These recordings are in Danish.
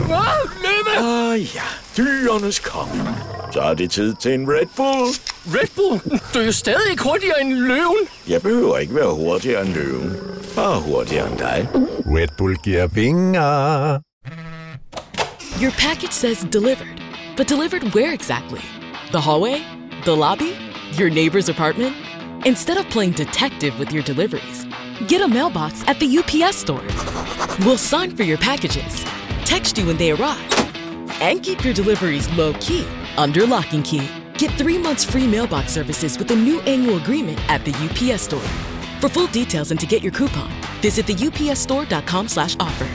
Løve! Ja, dyrenes konge. Så er det tid til en Red Bull. Red Bull? Du er jo stadig ikke hurtigere end løven. Jeg behøver ikke være hurtigere end løven. Bare hurtigere end dig. Red Bull giver vinger. Your package says delivered. But delivered where exactly? The hallway? The lobby? Your neighbor's apartment? Instead of playing detective with your deliveries, get a mailbox at the UPS store. We'll sign for your packages, text you when they arrive, and keep your deliveries low-key under lock and key. Get 3 months free mailbox services with a new annual agreement at the UPS store. For full details and to get your coupon, visit theupsstore.com/offer.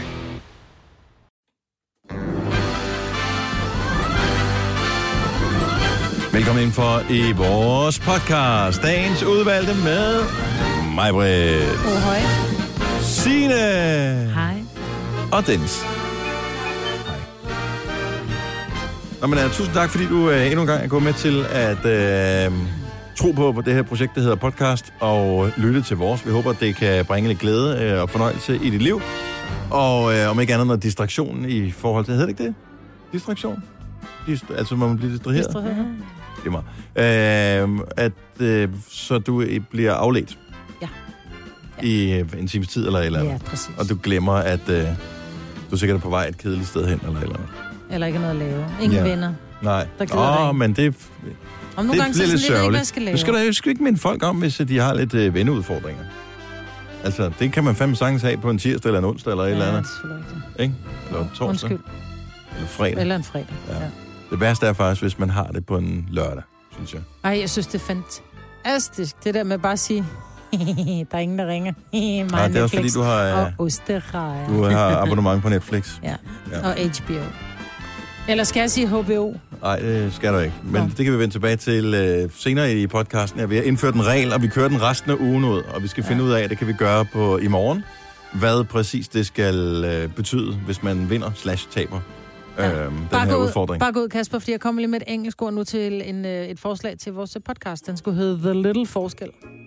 Velkommen ind for i vores podcast. Dagens udvalgte med mig, Britt. Hej. Signe. Hej. Og Dennis. Hej. Nå, men tusind tak, fordi du endnu en gang er gået med til at tro på det her projekt, der hedder podcast, og lytte til vores. Vi håber, at det kan bringe lidt glæde og fornøjelse i dit liv. Og om ikke andet noget distraktion i forhold til... Hedder det ikke det? Distraktion? Altså, man bliver distraheret? Det er meget. Så du bliver afledt. Ja. I en times tid eller et eller andet. Ja, præcis. Og du glemmer, at du sikkert er på vej et kedeligt sted hen eller et eller andet. Eller ikke noget at lave. Ingen venner. Nej. Men Men det det bliver lidt sørgeligt. Nu skal du ikke minde folk om, hvis de har lidt venneudfordringer. Altså, det kan man fandme sagtens have på en tirsdag eller en onsdag eller et eller andet. Ikke? Eller torsdag. Undskyld. Eller fredag. Eller en fredag, ja. Det værste er faktisk, hvis man har det på en lørdag, synes jeg. Ej, jeg synes, det er fantastisk. Det der med bare at sige, der er ingen, der ringer. Nej, det er også fordi, du har... Og osterejer. Du har abonnement på Netflix. Ja, og HBO. Eller skal jeg sige HBO? Nej, det skal du ikke. Men det kan vi vende tilbage til senere i podcasten. Ja, vi har indført en regel, og vi kører den resten af ugen ud. Og vi skal finde ud af, det kan vi gøre i morgen. Hvad præcis det skal betyde, hvis man vinder/taber. Den her udfordring. Bare gå ud, Kasper, fordi jeg kommer lige med et engelsk ord nu til et forslag til vores podcast. Den skulle hedde The Little Forskel.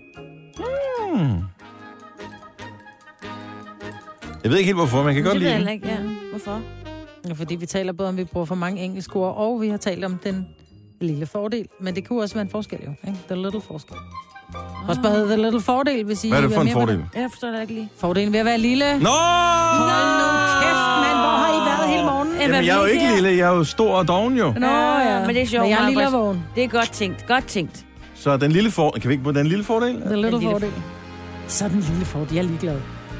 Jeg ved ikke helt, hvorfor, men jeg kan godt lide det. Ikke, ja. Hvorfor? Ja, fordi vi taler både om, vi bruger for mange engelske ord, og vi har talt om den lille fordel. Men det kunne også være en forskel, jo. Ikke? The Little Forskel. Også bare hedde The Little Fordel, hvis I... Hvad er det for en fordel? Jeg forstår det ikke lige. Fordelen ved at være lille. Nå! Hold nu kæft, mand. Hvor har I været hele morgenen? Jamen, jeg er jo ikke lille. Jeg er jo stor og doven, jo. Nå, ja. Men det er sjovt. Men jeg er lille og vågen. Det er godt tænkt. Godt tænkt. Så den lille fordel... Kan vi ikke bruge den lille fordel? The Little Fordel. Så den lille fordel. Jeg er ligeglad.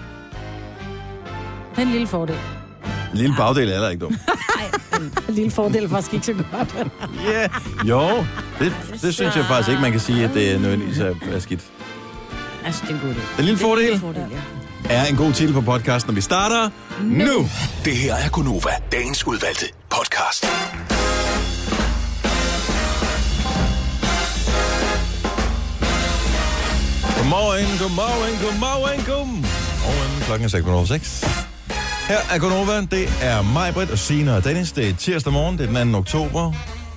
Den lille fordel. En lille bagdel er heller ikke dum. Nej, en lille fordel er faktisk ikke så godt. Ja, jo. Det synes jeg faktisk ikke, man kan sige, at det er nødvendigvis er skidt. Altså, det er en god idé. Den lille fordel er en god titel på podcasten, når vi starter nu. Det her er Gonova, dagens udvalgte podcast. Godmorgen. Klokken er 6:06. Her er Gonova. Det er mig, Britt og Signe og Dennis. Det er tirsdag morgen. Det er den 2. oktober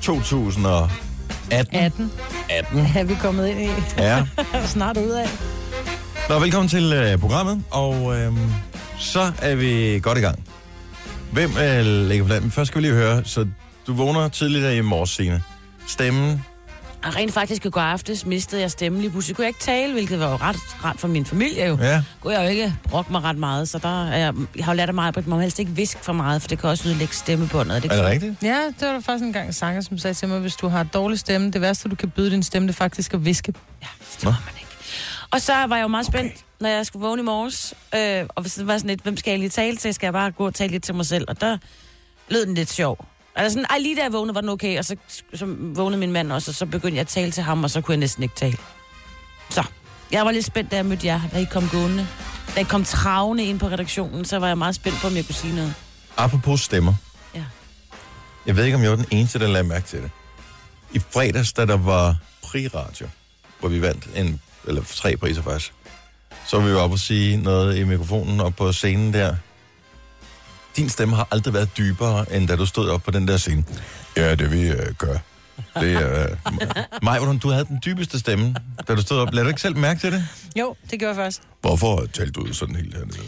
2018. 18. Er vi kommet ind i? Ja. Snart ud af. Nå, velkommen til programmet. Og så er vi godt i gang. Hvem ligger på landet? Først skal vi lige høre. Så du vågner tidligere i morges, Signe. Stemmen. Og rent faktisk i går aftes mistede jeg stemmen lige pludselig. Kunne jeg ikke tale, hvilket var jo ret for min familie jo. Ja. Kunne jeg jo ikke brokke mig ret meget, så der jeg har jo lært af mig, at man må helst ikke viske for meget, for det kan også udlægge stemmebåndet. Er det rigtigt? Ja, det var der faktisk en gang en sanger, som sagde til mig, hvis du har dårlig stemme, det værste, du kan byde din stemme, det er faktisk at viske. Ja, det tror man ikke. Og så var jeg jo meget spændt, når jeg skulle vågne i morges, og hvis det var sådan lidt, hvem skal jeg lige tale til? Skal jeg bare gå og tale lidt til mig selv? Og der lød den lidt sjov. Altså sådan, lige da jeg vågnede, var den okay, og så vågnede min mand også, og så begyndte jeg at tale til ham, og så kunne jeg næsten ikke tale. Så, jeg var lidt spændt, da jeg mødte jer, da I kom gående. Da I kom travne ind på redaktionen, så var jeg meget spændt på, om jeg kunne sige noget. Apropos stemmer. Ja. Jeg ved ikke, om jeg var den eneste, der lagde mærke til det. I fredags, da der var Pri-radio, hvor vi vandt 3 priser faktisk, så var vi jo oppe og sige noget i mikrofonen op på scenen der. Din stemme har aldrig været dybere, end da du stod op på den der scene. Ja, det vi gør. Det er... Maj, du havde den dybeste stemme, da du stod op. Lad du ikke selv mærke til det? Jo, det gjorde jeg faktisk. Hvorfor talte du sådan helt hernede?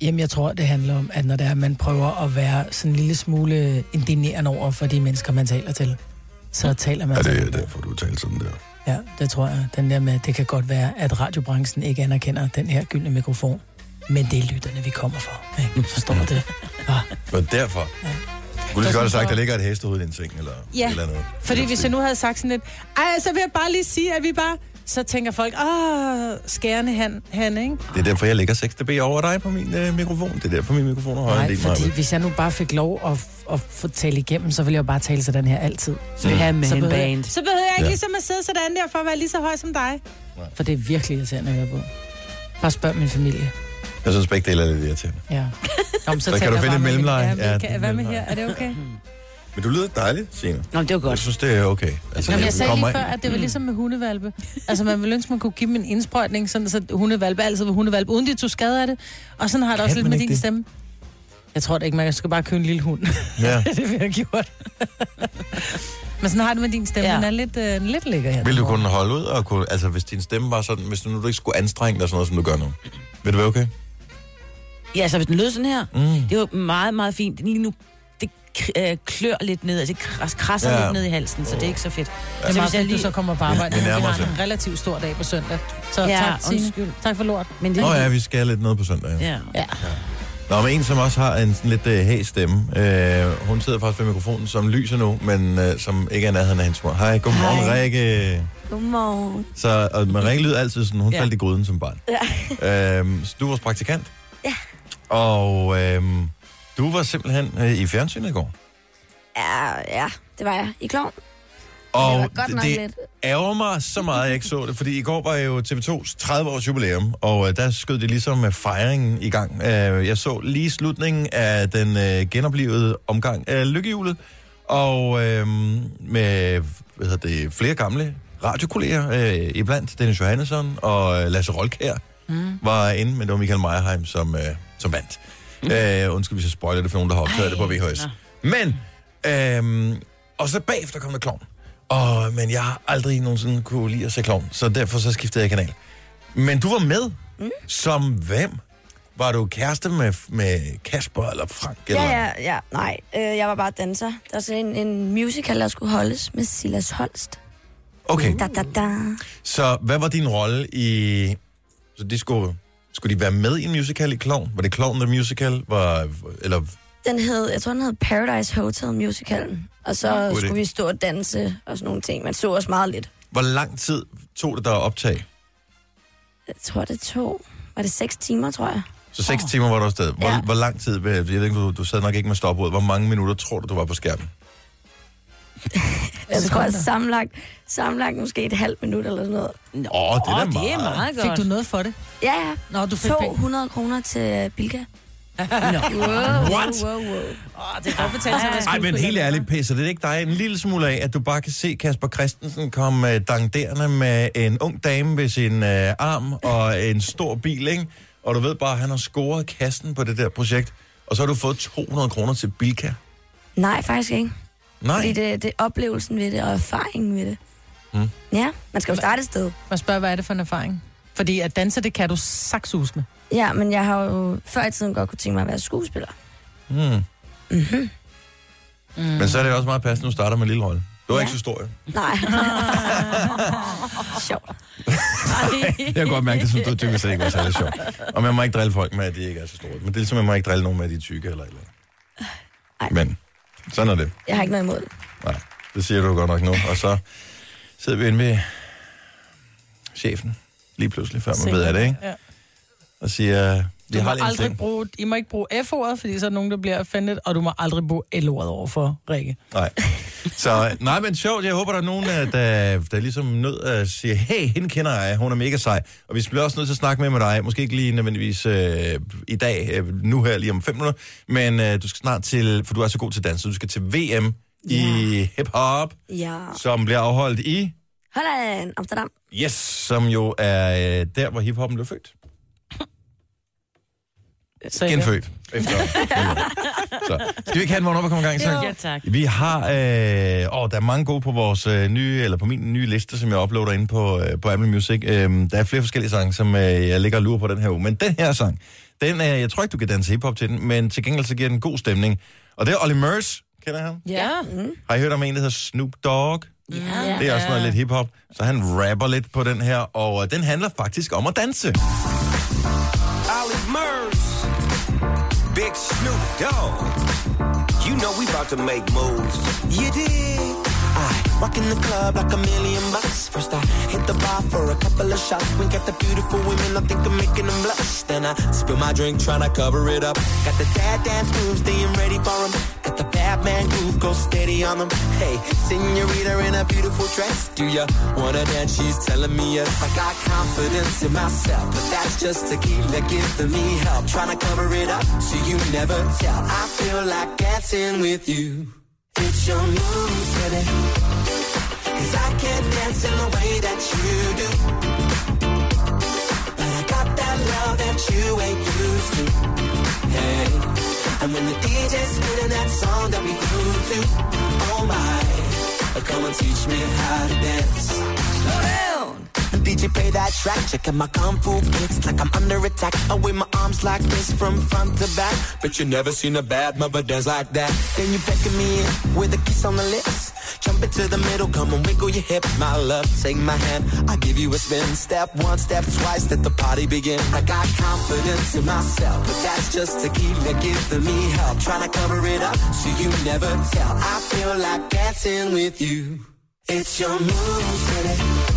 Jamen, jeg tror, det handler om, at når det er, man prøver at være sådan en lille smule indignerende over for de mennesker, man taler til, så taler man... Ja, det er derfor, du taler sådan der. Ja, det tror jeg. Den der med, det kan godt være, at radiobranchen ikke anerkender den her gyldne mikrofon, men det er lytterne, vi kommer for. Ikke? Forstår det? Ja. Men derfor... Ja. Kunne du godt have sagt, at der ligger et hestehoved i din seng, eller eller noget? Fordi hvis jeg nu havde sagt sådan lidt, så vil jeg bare lige sige, at vi bare... Så tænker folk, skærende han, ikke? Det er derfor, jeg lægger 6 dB over dig på min mikrofon. Det er derfor, min mikrofon er højere end din. Nej, fordi hvis jeg nu bare fik lov at få tale igennem, så ville jeg jo bare tale sådan her altid. Så behøver jeg ikke ligesom at sidde sådan der, for at være lige så høj som dig. Nej. For det er virkelig irriterende at høre på. Bare spørg min familie. Jeg synes begge dele er lidt irriterende. Ja. Så kan du finde et mellemleje. Hvad med her? Er det okay? Men du lyder dejligt, Signe. Nå, det var godt. Jeg synes, det er okay. Altså, jeg sagde lige før, at det var ligesom med hundevalpe. Altså, man ville ønske, man kunne give dem en indsprøjtning, sådan så hundevalpe altid var hundevalpe, uden de tog skade af det. Og sådan har det også lidt med din stemme. Jeg tror det ikke, man skal bare købe en lille hund. Ja. Det vil jeg gjort. Men sådan har det med din stemme. Ja. Den er lidt lækker her. Vil du kunne holde ud og kunne... Altså, hvis din stemme var sådan... Hvis du nu ikke skulle anstrenge dig sådan noget, som du gør nu. Vil det være okay? Ja, så hvis den lød sådan her, det var meget, meget fint. Lige nu, det klør lidt ned, altså det krasser lidt ned i halsen, så det er ikke så fedt. Det er meget fedt, du så kommer på arbejde. Vi har en relativt stor dag på søndag. Så tak, Signe. Tak for lort. Men det... vi skal lidt ned på søndag. Ja. Nå, men en, som også har en sådan lidt hæs stemme. Hun sidder faktisk ved mikrofonen, som lyser nu, men som ikke er nærheden af hendes mor. Hej, godmorgen, Rikke. Godmorgen. Men Rikke lyder altid sådan, hun faldt i gryden som barn. Ja. Så du var vores praktikant? Ja. Og du var simpelthen i fjernsynet i går? Ja, det var jeg. I Klovn. Og det ærger mig så meget, jeg ikke så det, fordi i går var jo TV2's 30-års jubilæum, og der skød det ligesom fejringen i gang. Jeg så lige slutningen af den genoplevede omgang af Lykkehjulet, og med flere gamle radiokolleger, iblandt Dennis Johannesson og Lasse Rolkjær var inde, men det var Michael Meyerheim, som vandt. Undskyld, hvis jeg spoiler det for nogen, der har optaget det på VHS. Men, og så bagefter kom der Klovn. Men jeg har aldrig nogensinde kunne lide at se Klovn, så derfor så skiftede jeg kanal. Men du var med som hvem? Var du kæreste med Kasper eller Frank? Eller? Ja. Nej, jeg var bare danser. Der var sådan en musical, der skulle holdes med Silas Holst. Okay. Da. Så hvad var din rolle i... Så de skulle de være med i en musical i Klovn? Var det Klovn the Musical? Eller... Jeg tror, den hed Paradise Hotel Musicalen. Og så skulle vi stå og danse og sådan nogle ting. Man så os meget lidt. Hvor lang tid tog det der at optage? Jeg tror, var det 6 timer, tror jeg. Så 6 timer var du afsted. Hvor lang tid, jeg ved ikke, du sad nok ikke med stopuret. Hvor mange minutter tror du var på skærmen? Jeg tror, sammenlagt måske et halvt minut eller sådan noget. Det er meget godt. Fik du noget for det? Ja. Nå, du fik 200 kroner til Bilka. What? Det kan betale sig. Ej, men helt ærligt, pisser det ikke dig en lille smule af, at du bare kan se Kasper Christensen komme dangderende med en ung dame ved sin arm og en stor bil, ikke? Og du ved bare, at han har scoret kassen på det der projekt, og så har du fået 200 kroner til Bilka. Nej, faktisk ikke. Nej? Fordi det er oplevelsen ved det, og erfaringen ved det. Ja, man skal jo starte et sted. Hvad spørger, hvad er det for en erfaring? Fordi at danse, det kan du saksehus med. Ja, men jeg har jo før i tiden godt kunne tænke mig at være skuespiller. Men så er det også meget passende, nu starter med en lille rolle. Du er ikke så stor, jo. Nej. Sjovt. Jeg kan godt mærke, at det tykker slet ikke var særlig sjovt. Og man må ikke drille folk med, at de ikke er så store. Men det er ligesom, man må ikke drille nogen med, at de er tykke eller et eller andet. Men sådan er det. Jeg har ikke noget imod det. Nej, det siger du godt nok nu. Og så sidder vi inde ved chefen, lige pludselig, før man ved af det, ikke? Ja. Og siger, I må ikke bruge F-ordet, fordi så er nogen, der bliver offended, og du må aldrig bruge L-ordet over for Rikke. Nej. Men sjovt, jeg håber, der er nogen, der ligesom nødt at sige, hey, hende kender jeg, hun er mega sej. Og vi bliver også nødt til at snakke med dig, måske ikke lige nødvendigvis i dag, nu her lige om 5 minutter, men du skal snart til, for du er så god til dans, så du skal til VM i hip-hop, som bliver afholdt i... Holland, Amsterdam. Yes, som jo er der, hvor hip-hoppen blev født. Genfødt. Efter. Så. Skal vi ikke have en vågn op og komme i gang? Ja, tak. Vi har... der er mange gode på vores på min nye liste, som jeg uploader inde på Apple Music. Der er flere forskellige sange, som jeg ligger og lurer på den her uge. Men den her sang, Den er, jeg tror ikke, du kan danse hiphop til den, men til gengæld så giver den god stemning. Og det er Olly Murs, kender I ham? Ja. Har I hørt om en, der hedder Snoop Dogg? Ja. Det er også noget lidt hiphop, så han rapper lidt på den her, og den handler faktisk om at danse. Olly Murs, Big Snoop Dogg. You know we about to make moves. You dig? I walk in the club like $1,000,000. First I hit the bar for a couple of shots. Wink at the beautiful women, I think I'm making them blush. Then I spill my drink trying to cover it up. Got the dad dance moves, staying ready for them. Got the Batman groove, go steady on them. Hey, senorita in a beautiful dress. Do ya wanna dance? She's telling me yes. I got confidence in myself, but that's just tequila giving me help. Trying to cover it up so you never tell. I feel like dancing with you. It's your moves, baby. 'Cause I can't dance in the way that you do. But I got that love that you ain't used to. Hey. And when the DJ's spinning that song that we grew to, oh my, come and teach me how to dance. Slow down. DJ play that track, checking my kung fu kicks like I'm under attack. I wave my arms like this from front to back. But you never seen a bad mother dance like that. Then you beckon me in with a kiss on the lips. Jump into the middle, come and wiggle your hips. My love, take my hand, I give you a spin. Step one, step twice, let the party begin. I got confidence in myself, but that's just tequila giving me help. Trying to cover it up so you never tell. I feel like dancing with you. It's your moves, baby.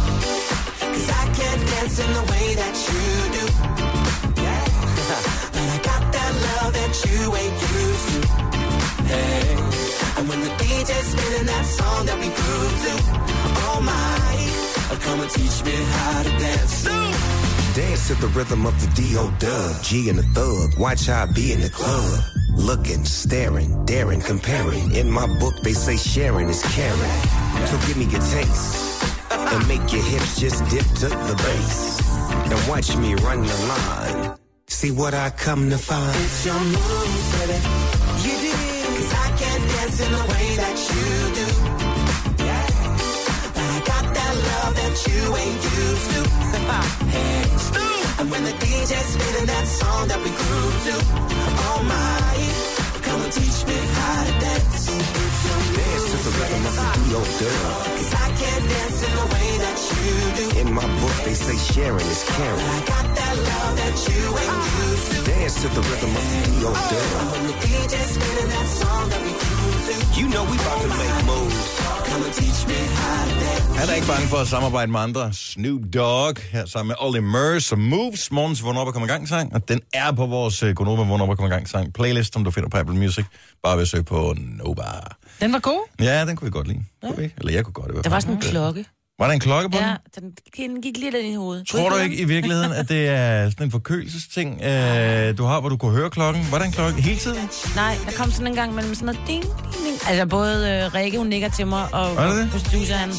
'Cause I can't dance in the way that you do. Yeah. But I got that love that you ain't used to. Hey. And when the DJ's spinning that song that we grew to, oh my, come and teach me how to dance. Dance to the rhythm of the D.O.Dub, G and the Thug. Watch how I be in the club. Looking, staring, daring, comparing. In my book they say sharing is caring. So give me your taste. And make your hips just dip to the bass. And watch me run the line. See what I come to find. It's your moves, baby. You dig? 'Cause I can't dance in the way that you do. Yeah. But I got that love that you ain't used to. Hey, and when the DJ's spinning that song that we grew to, oh my, come and teach me how to dance. Dance to the rhythm of the D.O.Dub. 'Cause I can't dance in the way that you do. In my book they say sharing is caring. I got that love that you ain't used to. Dance to the rhythm of the D.O.Dub. When the DJ's spinning that song that we grew to, you know we about to make moves. Come and teach me how to dance. Han er ikke bange for at samarbejde med andre. Snoop Dogg her sammen med Olly Murs og Moves. Morgens vågn op og komme i gang sang. Og den er på vores Gonova vågn op og komme i gang sang playlist, som du finder på Apple Music. Bare ved at søge på Nova. Den var god? Ja, den kunne vi godt lide. Ja. Eller jeg kunne godt. Der var sådan en klokke. Var der en klokke på ja, den gik lidt ind i hovedet. Tror du ikke i virkeligheden, at det er sådan en forkølelsesting, du har, hvor du kunne høre klokken? Var der en klokke hele tiden? Nej, der kom sådan en gang mellem sådan noget ding, ding, ding. Altså både Rikke, hun nikker til mig, og producer, han...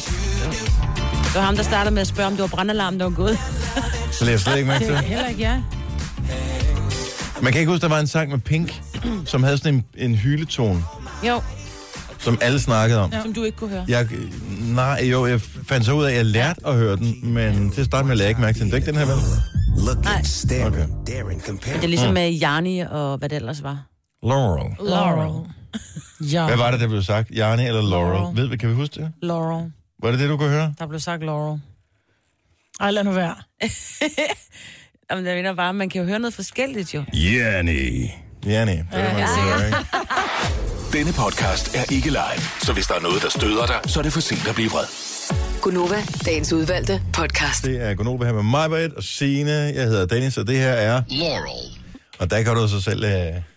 Det var ham, der startede med at spørge, om det var brandalarm, der var gået. Så læser jeg slet ikke mærke til. Heller ikke, ja. Man kan ikke huske, der var en sang med Pink, som havde sådan en hyletone. Jo. Som alle snakkede om. Ja. Som du ikke kunne høre. Jeg fandt så ud af, at jeg lærte at høre den, men til at starte med at lære ikke mærke til den. Det er ikke den her, vel? Nej. Okay. Det er ligesom med Jarni og hvad det ellers var. Laurel. Ja. Hvad var det, der blev sagt? Jarni eller Laurel? Kan vi huske det? Laurel. Var det det, du kunne høre? Der blev sagt Laurel. Ej, lad nu være. Jamen, det mener bare, man kan jo høre noget forskelligt, jo. Jarni. Det er det, man siger, ikke? Denne podcast er ikke live, så hvis der er noget, der støder dig, så er det for sent at blive vred. Gonova, dagens udvalgte podcast. Det er Gonova her med mig, Britt og Signe. Jeg hedder Dennis, og det her er Laurel. Og der kan du så selv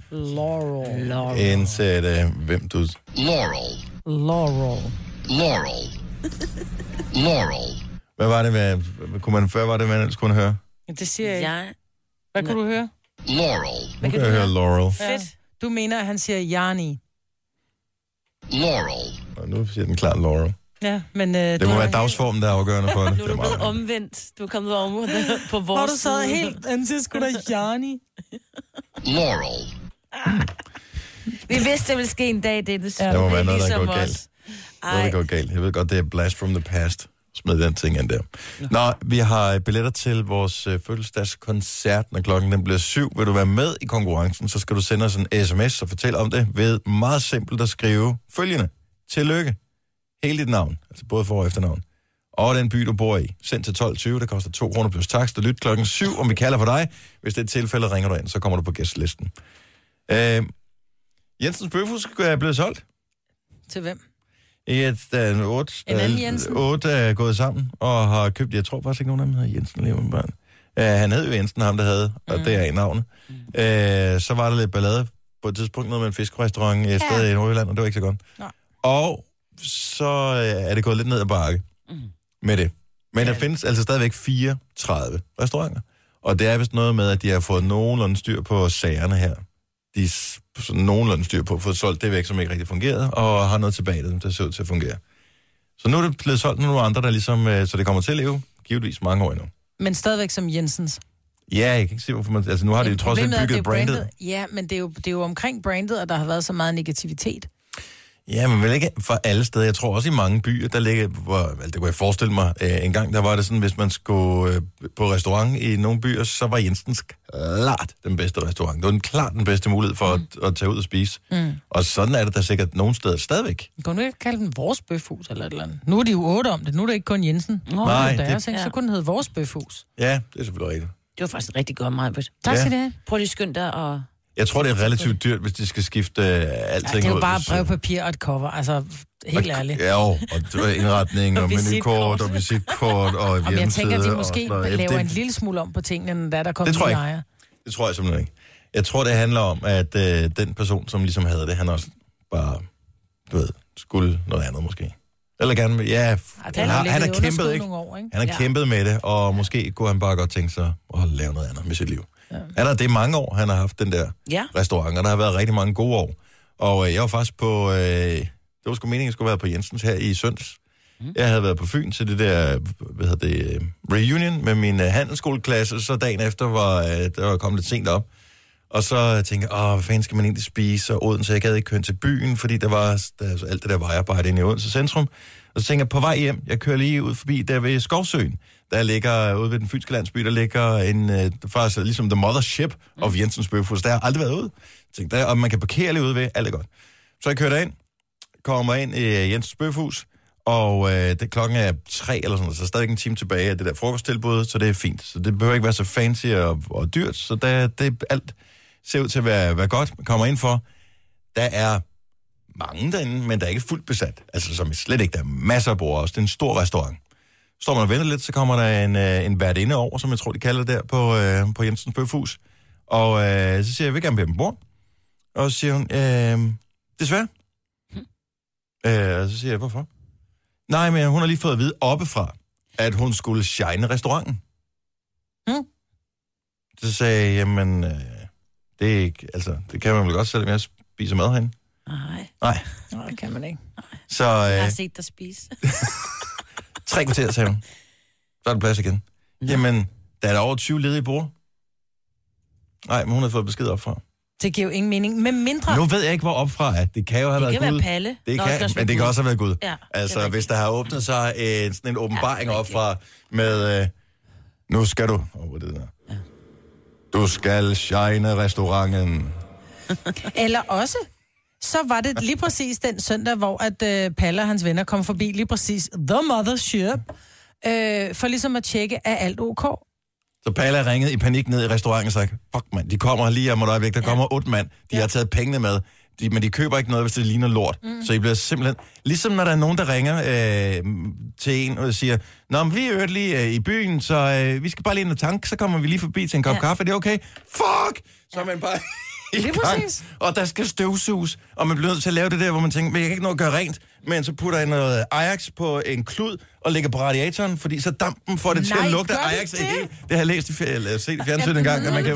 indsætte, hvem du... Laurel. Hvad var det, hvad var det, man ellers kunne høre? Det siger jeg ikke. Hvad kunne du høre? Laurel. Hvad kan du høre? Laurel. Fedt. Du mener, at han siger Jarni. Laurel. Og nu siger den klart Laurel. Ja, men... det må være dagsformen, der er afgørende for det. Nu er du blevet omvendt. Du er kommet om på vores Har du så helt... Han siger sgu da Jarni. Laurel. Vi vidste, det ville ske en dag, det er det. Der må være noget, der går galt. Noget, der går galt. Jeg ved godt, det er blast from the past. Smid den ting ind der. Nå, vi har billetter til vores fødselsdagskoncert, når klokken den bliver 7. Vil du være med i konkurrencen, så skal du sende os en sms og fortælle om det ved meget simpelt at skrive følgende. Tillykke. Hele dit navn, altså både for- og efternavn. Og den by, du bor i. Send til 12.20, det koster 2 kroner plus takst. Og lyt klokken 7, om vi kalder for dig. Hvis det er et tilfælde, ringer du ind, så kommer du på gæstlisten. Jensens Bøfhus er blevet solgt. Til hvem? Der er 8. En anden Jensen. 8 er gået sammen og har købt, jeg tror faktisk ikke, nogen af dem hedder Jensen lever med børn. Han hed jo Jensen, ham der havde, og det er en navn. Så var der lidt ballade på et tidspunkt noget med en fiskerestaurant et sted i Nordjylland, og det var ikke så godt. Nej. Og så er det gået lidt ned ad bakke med det. Men der findes altså stadigvæk 34 restauranter. Og det er vist noget med, at de har fået nogenlunde styr på sagerne her. De er nogenlunde styr på at få solgt det væk, som ikke rigtig fungerede, og har noget tilbage, der ser ud til at fungere. Så nu er det blevet solgt nogle andre, der ligesom, så det kommer til at leve givetvis mange år endnu. Men stadigvæk som Jensens. Ja, jeg kan ikke se, hvorfor man... Altså nu har det jo trods alt bygget brandet. Ja, men det er jo omkring brandet, og der har været så meget negativitet. Ja, men vel ikke for alle steder. Jeg tror også i mange byer, der ligger... det kunne jeg forestille mig. En gang, der var det sådan, hvis man skulle på restaurant i nogle byer, så var Jensens klart den bedste restaurant. Det var klart den bedste mulighed for at tage ud og spise. Og sådan er det der sikkert nogle steder stadigvæk. Kan du ikke kalde den vores bøfhus eller et eller andet? Nu er de jo 8 om det. Nu er det ikke kun Jensen. Nej, så kunne den hedde vores bøfhus. Ja, det er selvfølgelig rigtigt. Det var faktisk rigtig godt, Majbert. Tak skal det have. Prøv lige skynde dig og... Jeg tror, det er relativt dyrt, hvis de skal skifte alting ud. Det er jo bare brevpapir og et cover, altså helt ærligt. Ja, og indretning og menukort og visitkort og hjemmeside. Jeg tænker, at de måske laver en lille smule om på tingene, end der kommer til ejer. Det tror jeg simpelthen ikke. Jeg tror, det handler om, at den person, som ligesom havde det, han også bare, skulle noget andet måske. Eller gerne, han har kæmpet, ikke? År, ikke? Han har kæmpet med det, og måske kunne han bare godt tænke sig at lave noget andet med sit liv. Ja. Det er mange år, han har haft den der restaurant, og der har været rigtig mange gode år. Og jeg var faktisk på, det var sgu meningen, jeg skulle være på Jensens her i søndags. Jeg havde været på Fyn til det der, reunion med min handelsskoleklasse, så dagen efter var kommet lidt sent op. Og så tænkte jeg, hvad fanden skal man egentlig spise? Og Odense, jeg gad ikke køre til byen, fordi der var alt det der vejarbejde inde i Odense centrum. Og så tænkte jeg, på vej hjem, jeg kører lige ud forbi der ved Skovsøen. Der ligger ude ved den fynske landsby, der ligger faktisk ligesom the mothership of Jensens Bøfhus. Der har jeg aldrig været ude. Jeg tænkte, og man kan parkere lige ude ved, alt er godt. Så jeg kører derind, kommer ind i Jensens Bøfhus, og klokken er 3 eller sådan, så er stadig en time tilbage af det der frokosttilbud, så det er fint. Så det behøver ikke være så fancy og dyrt, så det alt ser ud til at være godt. Man kommer ind for, der er mange derinde, men der er ikke fuldt besat. Altså som slet ikke, der er masser af bord også. Det er en stor restaurant. Står man og venter lidt, så kommer der en værtinde over, som jeg tror, de kalder det der på Jensens Bøfhus. Og så siger jeg vil gerne bede dem bord. Og så siger hun, desværre. Og så siger jeg, hvorfor? Nej, men hun har lige fået at vide oppefra, at hun skulle shine restauranten. Så sagde jeg, jamen, det er ikke, altså, det kan man vel godt, selvom jeg spiser mad herinde. Nej, det kan man ikke. Så, jeg har set dig spise. 3 kvarter, sagde hun. Så er der plads igen. Jamen, der er der over 20 ledige bord. Nej, men hun har fået besked opfra. Det giver jo ingen mening. Med mindre... Nu ved jeg ikke, hvor opfra er. Det kan jo have været Gud. Det kan være Palle. Men det kan også have været Gud. Ja, altså, hvis der har åbnet sig sådan en åbenbaring opfra med... nu skal du... Du skal shine restauranten. Eller også... Så var det lige præcis den søndag, hvor at Palle og hans venner kom forbi lige præcis The Mothership, for ligesom at tjekke, er alt ok? Så Palle er ringet i panik ned i restauranten og sagt, fuck mand, de kommer lige om et øjeblik, der kommer 8 mand, de har taget pengene med, men de køber ikke noget, hvis det ligner lort. Så I bliver simpelthen, ligesom når der er nogen, der ringer til en og siger, nå, men vi er lige i byen, så vi skal bare lige ind og tanke, så kommer vi lige forbi til en kop kaffe, det er okay? Fuck! Så er man bare... Og der skal støvsuges, og man bliver nødt til at lave det der, hvor man tænker, men jeg kan ikke nå at gøre rent, men så putter jeg noget Ajax på en klud og lægger på radiatoren, fordi så dampen får det til at lugte Ajax. Det har jeg læst set i fjernsynet en gang, at man kan...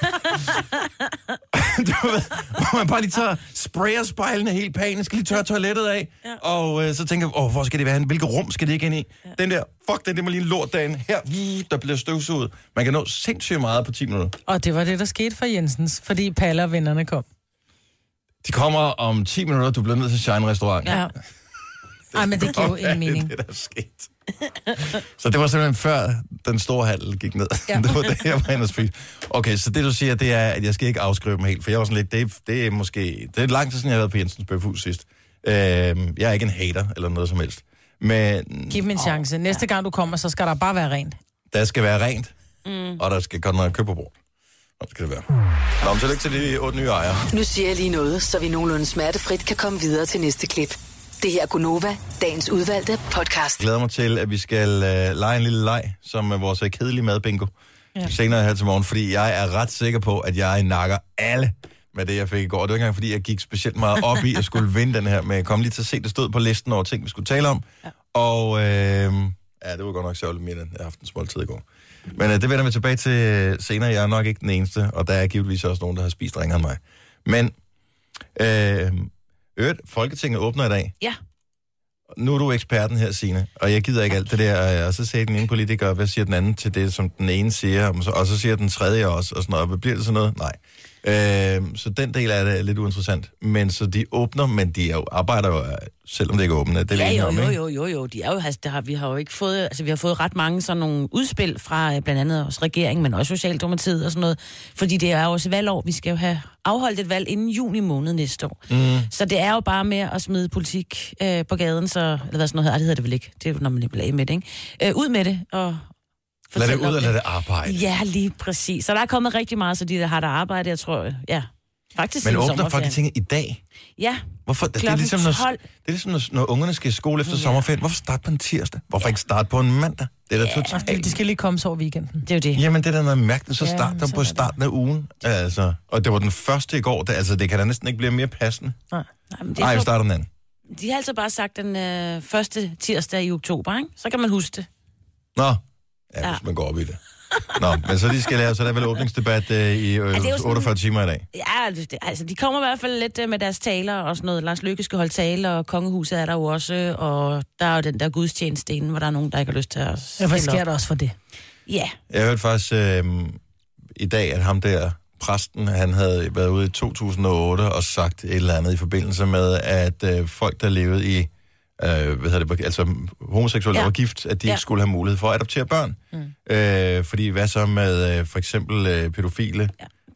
Du ved, hvor man bare lige tager sprayer spejlene helt panisk, lige tørre toilettet af, og så tænker jeg, hvor skal det være hen? Hvilket rum skal det ikke ind i? Den der, det må lige en lort derinde. Her, der bliver støvsuget. Man kan nå sindssygt meget på 10 minutter. Og det var det, der skete for Jensens, fordi Palle og vennerne kom. De kommer om 10 minutter, du bliver nødt til Shine Restaurant. Ja. Ej, men det giver jo ingen mening. Det er der sket. Så det var simpelthen før den store handel gik ned. Ja. Det var det, jeg var inde og spise. Okay, så det du siger, det er, at jeg skal ikke afskrive dem helt, for jeg var sådan lidt, det er måske, det er lang tid siden, jeg har været på Jensens Bøfhus sidst. Jeg er ikke en hater eller noget som helst. Men giv dem en chance. Næste gang du kommer, så skal der bare være rent. Der skal være rent, og der skal godt noget køb på bord. Det skal det være. Nå, men tillykke til de 8 nye ejere. Nu siger jeg lige noget, så vi nogenlunde smertefrit kan komme videre til næste klip. Det her er Gunova, dagens udvalgte podcast. Jeg glæder mig til, at vi skal lege en lille leg, som er vores kedelige madbingo. Ja. Senere her til morgen, fordi jeg er ret sikker på, at jeg nakker alle med det, jeg fik i går. Det var ikke engang, fordi jeg gik specielt meget op i at skulle vinde den her, men jeg kom lige til at se, det stod på listen over ting, vi skulle tale om. Ja. Og det var godt nok sørgeligt mere end aftens måltid i går. Men det vender vi tilbage til senere. Jeg er nok ikke den eneste, og der er givetvis også nogen, der har spist ringere end mig. Men Folketinget åbner i dag. Ja. Nu er du eksperten her, Signe, og jeg gider ikke alt det der. Og så siger den ene politiker, hvad siger den anden til det, som den ene siger, og så siger den tredje også, og sådan noget. Hvad bliver det sådan noget? Nej. Så den del af det er lidt uinteressant. Men så de åbner, men de arbejder jo, selvom det ikke er åbent. Det Jo. De er jo, vi har jo ikke fået, altså vi har fået ret mange sådan nogle udspil fra blandt andet også regeringen, men også Socialdemokratiet og sådan noget. Fordi det er jo også valgår. Vi skal jo have afholdt et valg inden juni måned næste år. Så det er jo bare med at smide politik på gaden, så, eller hvad sådan noget her, det hedder det vel ikke. Det er jo, når man bliver af med det, ikke? Ud med det, og lad det ud, og lad det arbejde. Ja, lige præcis. Så der er kommet rigtig meget, så de der har der arbejde, jeg tror, ja. Faktisk men åbner Folketinget i dag? Ja. Hvorfor? Det er ligesom, når ungerne skal i skole efter sommerferien. Hvorfor starte på en tirsdag? Hvorfor ikke starte på en mandag? Det er da totalt. De skal lige komme så over weekenden. Det er jo det. Jamen, det er da noget mærkeligt. Så start der på starten af ugen. Altså. Og det var den første i går. Det kan da næsten ikke blive mere passende. Nej, vi starter den anden. De har altså bare sagt den første tirsdag i oktober, ikke? Så kan man huske det. Nå. Ja, hvis man går op i det. Nå, men så de skal lave, så der er vel åbningsdebat i 48 timer i dag. Ja, altså de kommer i hvert fald lidt med deres taler og sådan noget. Lars Løkke skal holde taler, og kongehuset er der jo også, og der er jo den der gudstjeneste inden, hvor der er nogen, der ikke har lyst til at... Ja, hvad sker der også for det? Ja. Jeg hørte faktisk i dag, at ham der, præsten, han havde været ude i 2008 og sagt et eller andet i forbindelse med, at folk, der levede i altså homoseksuelle var gift, at de ikke skulle have mulighed for at adoptere børn. Fordi hvad så med for eksempel pædofile?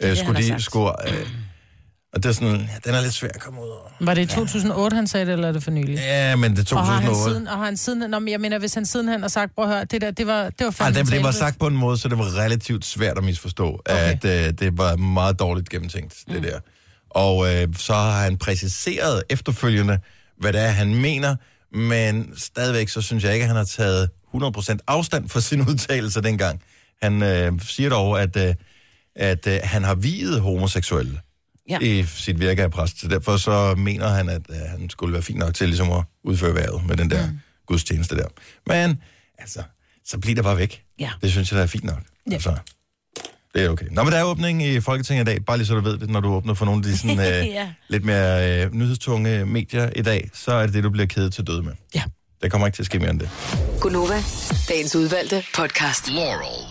Og det er sådan, den er lidt svær at komme ud over. Var det i 2008, han sagde det, eller er det for nylig? Ja, men det er 2008. Og har han siden, jeg mener, hvis han sidenhen har sagt, prøv at høre, det var fandme det var sagt på en måde, så det var relativt svært at misforstå, at det var meget dårligt gennemtænkt, det der. Og så har han præciseret efterfølgende, hvad det er, han mener, men stadigvæk så synes jeg ikke, at han har taget 100% afstand fra sin udtalelse dengang. Han siger dog, at han har viet homoseksuelle i sit virke af præst. Så derfor så mener han, at han skulle være fint nok til ligesom at udføre hvervet med den der gudstjeneste der. Men altså, så bliver det bare væk. Ja. Det synes jeg, der er fint nok. Ja. Altså, det er okay. Nå, men der er åbning i Folketinget i dag, bare lige så du ved det, når du åbner for nogle af de sådan, lidt mere nyhedstunge medier i dag, så er det, du bliver kædet til døde med. Ja. Det kommer ikke til at ske mere end det. Gunova, dagens udvalgte podcast. Laurel.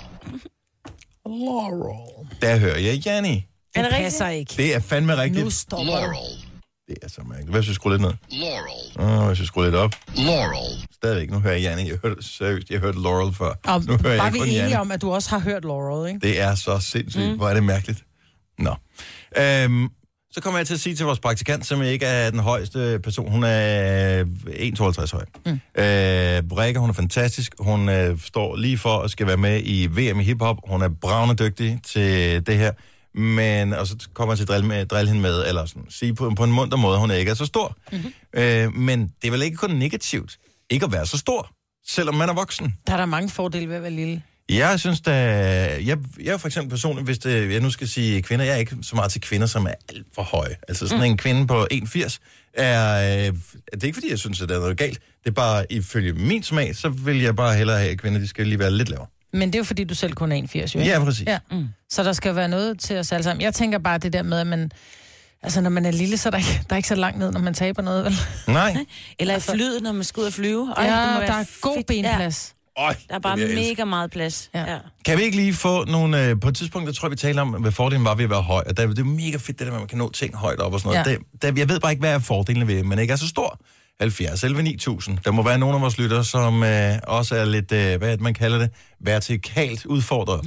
Der hører jeg Janni. Det passer ikke. Det er fandme rigtigt. Nu står Laurel. Det er så mærkeligt. Hvad hvis vi skruer lidt ned? Laurel. Hvis vi skruer lidt op? Laurel. Stadigvæk. Nu hører jeg Janni. Jeg hørte Laurel før. Og nu hører jeg kun Janni. Var vi enige om, at du også har hørt Laurel, ikke? Det er så sindssygt. Hvor er det mærkeligt. Nå. Så kommer jeg til at sige til vores praktikant, som ikke er den højeste person. Hun er 1,52 høj. Rikke, hun er fantastisk. Hun står lige for at skal være med i VM i hiphop. Hun er bravende dygtig til det her. Men, og så kommer jeg til at drille hende med, eller sådan, sige på en munter måde, hun ikke er så stor. Men det er vel ikke kun negativt, ikke at være så stor, selvom man er voksen. Der er der mange fordele ved at være lille. Jeg synes da, jeg er for eksempel personligt, hvis jeg nu skal sige kvinder, jeg er ikke så meget til kvinder, som er alt for høje. Altså sådan en kvinde på 1,80 det er ikke fordi, jeg synes, at det er noget galt. Det er bare, ifølge min smag, så vil jeg bare hellere have, at kvinder, de skal lige være lidt lavere. Men det er jo fordi, du selv kun er 1,80, jo? Ja, præcis. Ja. Så der skal være noget til os alle sammen. Jeg tænker bare det der med, at man... Altså, når man er lille, så er der ikke så langt ned, når man taber noget, vel? Nej. Eller i flyet, når man skal ud og flyve. Ja, der er god benplads. Der er bare mega meget plads. Ja. Kan vi ikke lige få nogle... På et tidspunkt, der tror jeg, vi taler om, hvad fordelen var ved at være høj. Det er mega fedt, det der, at man kan nå ting højt op og sådan noget. Ja. Jeg ved bare ikke, hvad er fordelene ved, men ikke er så stor. 70 11 9000. Der må være nogle af vores lyttere, som også er lidt, hvad man kalder det, vertikalt udfordret.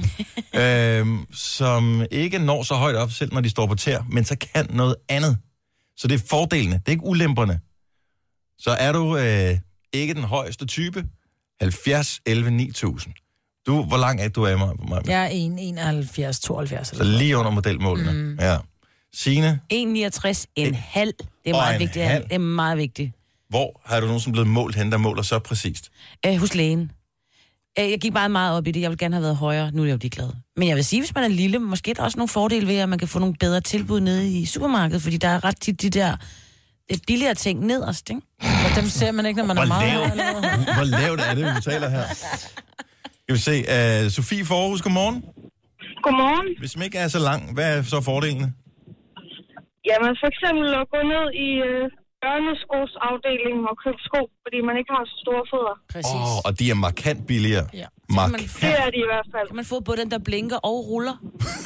Som ikke når så højt op, selv når de står på tæer, men så kan noget andet. Så det er fordelene, det er ikke ulemperne. Så er du ikke den højeste type, 70 11 9000. Hvor lang er du af mig? Jeg er 71, 72. Så lige under modelmålene. Ja. Signe? 1,69,5. Det er meget vigtigt. Det er meget vigtigt. Hvor har du nogensinde blevet målt hen, der måler så præcist? Hos lægen. Jeg gik meget op i det. Jeg ville gerne have været højere. Nu er jeg jo ligeglad. Men jeg vil sige, hvis man er lille, måske er der også nogle fordele ved, at man kan få nogle bedre tilbud nede i supermarkedet, fordi der er ret tit de der billigere ting nederst, ikke? Og dem ser man ikke, når man er meget. Hvor lavt er det, vi taler her? Skal vi se. Sofie fra Aarhus, godmorgen. Godmorgen. Hvis man ikke er så lang, hvad er så fordelene? Jamen for eksempel at gå ned i børneskosafdelingen og købe sko, fordi man ikke har så store fødder. Præcis. Og de er markant billigere. Ja. Det er de i hvert fald. Kan man få både den, der blinker og ruller?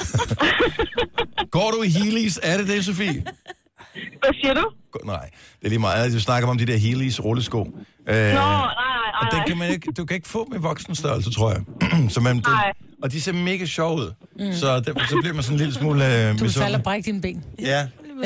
Går du i Heelys? Er det, Sofie? Hvad siger du? Nej, det er lige meget. Du snakker om de der Heelys rullesko. Nej. Og det kan man ikke, du kan ikke få med voksenstørrelse, tror jeg. Og de ser mega sjove ud. Så bliver man sådan en lille smule... Du falder og brække dine ben. Ja.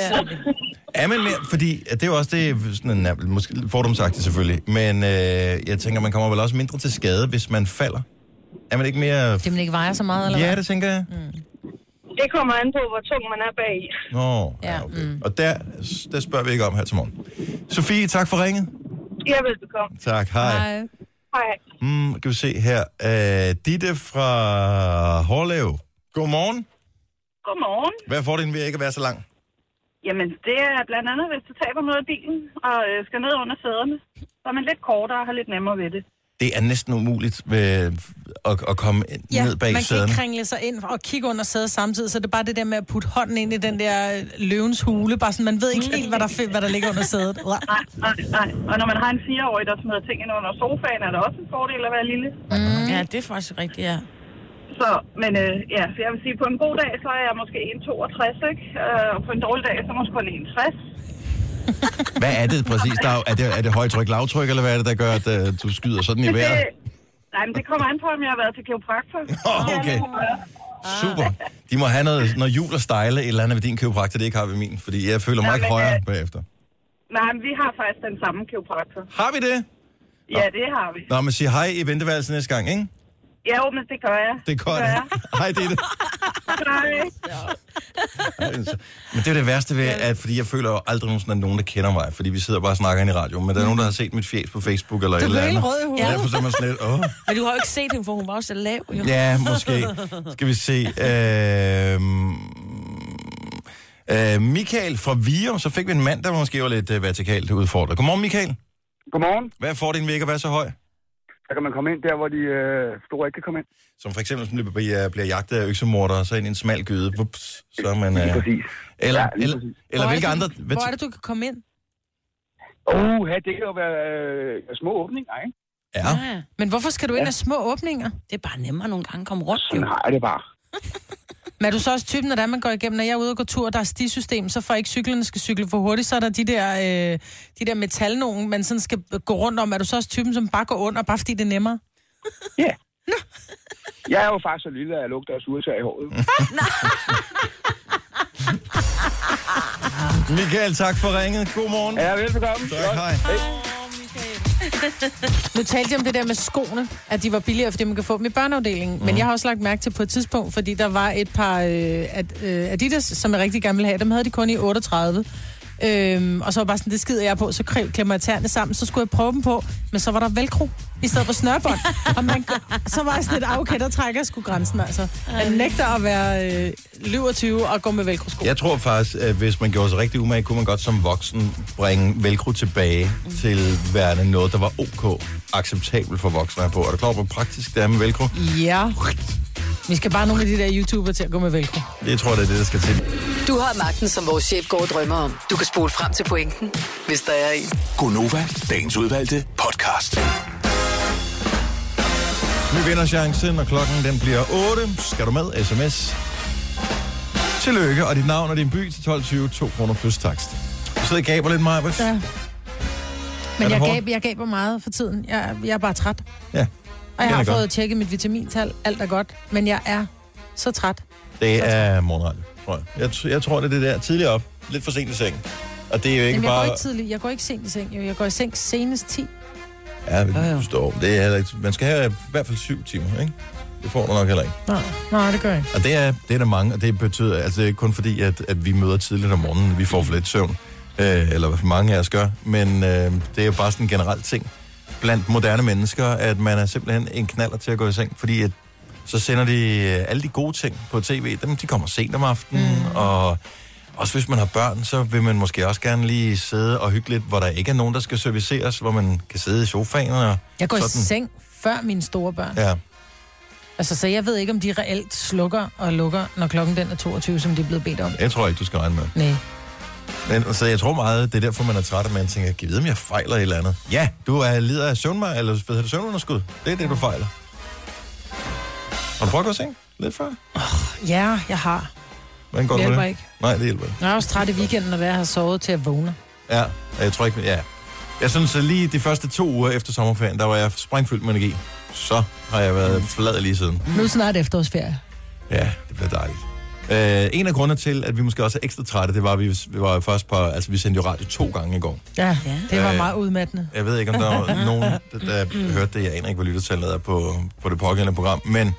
Er man mere, fordi det er jo også det, sådan en, måske fordomsagtigt selvfølgelig, men jeg tænker, man kommer vel også mindre til skade, hvis man falder. Er man ikke mere... Det man ikke vejer så meget, eller hvad? hvad? Det tænker jeg. Det kommer an på, hvor tung man er bag. Okay. Og der spørger vi ikke om her til morgen. Sofie, tak for ringet. Ja, velbekomme. Tak, hej. Hej. Kan vi se her. Ditte fra Hårlev. Godmorgen. Godmorgen. Hvad får din ved ikke at være så lang? Jamen, det er blandt andet, hvis du taber noget af bilen og skal ned under sæderne. Så er man lidt kortere og har lidt nemmere ved det. Det er næsten umuligt at komme ned bag sæderne. Man kan ikke kringle sig ind og kigge under sædet samtidig, så det er bare det der med at putte hånden ind i den der løvens hule, bare sådan, man ved ikke helt, hvad der ligger under sædet. Nej. Og når man har en 4-årig, der smider ting ind under sofaen, er der også en fordel at være lille. Ja, det er faktisk rigtigt, ja. Så, men så jeg vil sige, på en god dag, så er jeg måske 1,62, ikke? Og på en dårlig dag, så måske kun 1,60. Hvad er det præcis? Er det højtryk, lavtryk, eller hvad er det, der gør, at du skyder sådan i vejret? Nej, men det kommer an på, om jeg har været til kiropraktor. Okay. Super. De må have noget hjul og stejle et eller andet ved din kiropraktor, det ikke har ved min, fordi jeg føler mig ikke højere bagefter. Nej, men vi har faktisk den samme kiropraktor. Har vi det? Ja, det har vi. Nå, men sig hej i venteværelsen næste gang, ikke? Ja, men det gør jeg. Det er godt. Hej, Ditte. Hej. Men det er det værste ved, at fordi jeg føler jo aldrig nogensinde, at nogen, der kender mig, fordi vi sidder bare og snakker ind i radioen, men der er nogen, der har set mit fjes på Facebook eller et eller andet. Du er helt rød i hovedet. Derfor så er man sådan lidt, Men du har jo ikke set hende, for hun var også lav, jo. Ja, måske. Skal vi se. Michael fra Virum, så fik vi en mand, der måske var lidt vertikalt udfordret. Godmorgen, Michael. Godmorgen. Hvad får din ved ikke at være så høj? Så kan man komme ind der, hvor de store ikke kan komme ind. Som for eksempel, som bliver jagtet af øksemordere, så ind i en smal gyde. Ups, så er man... Præcis. Eller hvilke andre... Hvor er det, du kan komme ind? Det kan jo være små åbninger, ikke? Ja. Men hvorfor skal du ind af små åbninger? Det er bare nemmere nogle gange at komme rundt. Sådan har jeg det bare. Men er du så også typen, når man går igennem, når jeg er ude og går tur, der er stisystem, så for ikke cyklerne skal cykle for hurtigt, så er der de der metalnogen, man sådan skal gå rundt om. Er du så også typen, som bare går under, bare fordi det er nemmere? Ja. Jeg er jo faktisk så lille, at jeg lugter af surtær i håret. Michael, tak for ringet. God morgen. Ja, velbekomme. Tak, hej. Nu talte jeg om det der med skoene, at de var billigere, fordi man kan få dem i børneafdelingen. Men jeg har også lagt mærke til på et tidspunkt, fordi der var et par Adidas, som jeg rigtig gerne ville have. Dem havde de kun i 38. Og så var bare sådan, det skider jeg på, så klemmer jeg tæerne sammen, så skulle jeg prøve dem på, men så var der velcro i stedet for snørbånd. Og så var jeg sådan et okay, der trækker jeg sgu grænsen, altså. Jeg nægter at være løvertyve og gå med velcro-sko. Jeg tror faktisk, at hvis man gjorde sig rigtig umage, kunne man godt som voksen bringe velcro tilbage til værende noget, der var ok, acceptabelt for voksne på. Er du klar på, hvor praktisk det er med velcro? Ja. Vi skal bare nogle af de der YouTuber til at gå med velcro. Jeg tror, det er det, der skal til. Du har magten, som vores chef går og drømmer om. Du kan spole frem til pointen, hvis der er en. Gonova, dagens udvalgte podcast. Vi vinder chancen, og klokken den bliver 8. Skal du med? SMS. Tillykke, og dit navn og din by til 12.20, 2 kroner plus takst. Du sidder i gaber lidt, Majbert. Ja. Men jeg gaber meget for tiden. Jeg er bare træt. Ja. Og jeg har fået tjekket mit vitamintal. Alt er godt. Men jeg er så træt. Det er morgenradio, tror jeg. Jeg tror, det er det der tidligere op. Lidt for sent i seng. Og det er jo ikke jeg bare... går ikke tidligt. Jeg går ikke sent i seng. Jeg går i seng senest 10. Ja, vi forstår. Det er heller ikke... Man skal have i hvert fald 7 timer, ikke? Det får du nok heller ikke. Nej, det gør jeg ikke. Og det er der mange, og det betyder... Altså, det er ikke kun fordi, at vi møder tidligt om morgenen. Vi får for lidt søvn. Eller hvad for mange af os gør. Men det er jo bare sådan en generel ting blandt moderne mennesker, at man er simpelthen en knaller til at gå i seng. Fordi at, så sender de alle de gode ting på tv. De kommer sent om aftenen, og... Også hvis man har børn, så vil man måske også gerne lige sidde og hygge lidt, hvor der ikke er nogen, der skal serviceres, hvor man kan sidde i sofaen og jeg går sådan. I seng før mine store børn. Ja. Altså, så jeg ved ikke, om de reelt slukker og lukker, når klokken den er 22, som de er blevet bedt om. Jeg tror ikke, du skal regne med. Nej. Men så jeg tror meget, det er derfor, man er træt, at man tænker, kan jeg vide, om jeg fejler et eller andet? Ja, du er lider af søvnunderskud. Det er det, du fejler. Har du prøvet at gå i seng lidt før? Ja, jeg har. Hvordan går det hjælper det? ikke. Nej, det hjælper ikke. Jeg er også træt i weekenden, når jeg har sovet til at vågne. Ja, jeg tror ikke... Ja. Jeg synes, at lige de første 2 uger efter sommerferien, der var jeg sprængfyldt med energi. Så har jeg været forladet lige siden. Nu snart efterårsferie. Ja, det bliver dejligt. En af grundene til, at vi måske også er ekstra trætte, det var, at vi var først på... Altså, vi sendte jo radio 2 gange i går. Ja, det var meget udmattende. Jeg ved ikke, om der var nogen, der hørte det. Jeg aner ikke, hvad lyttertallet er på det pågældende program. Men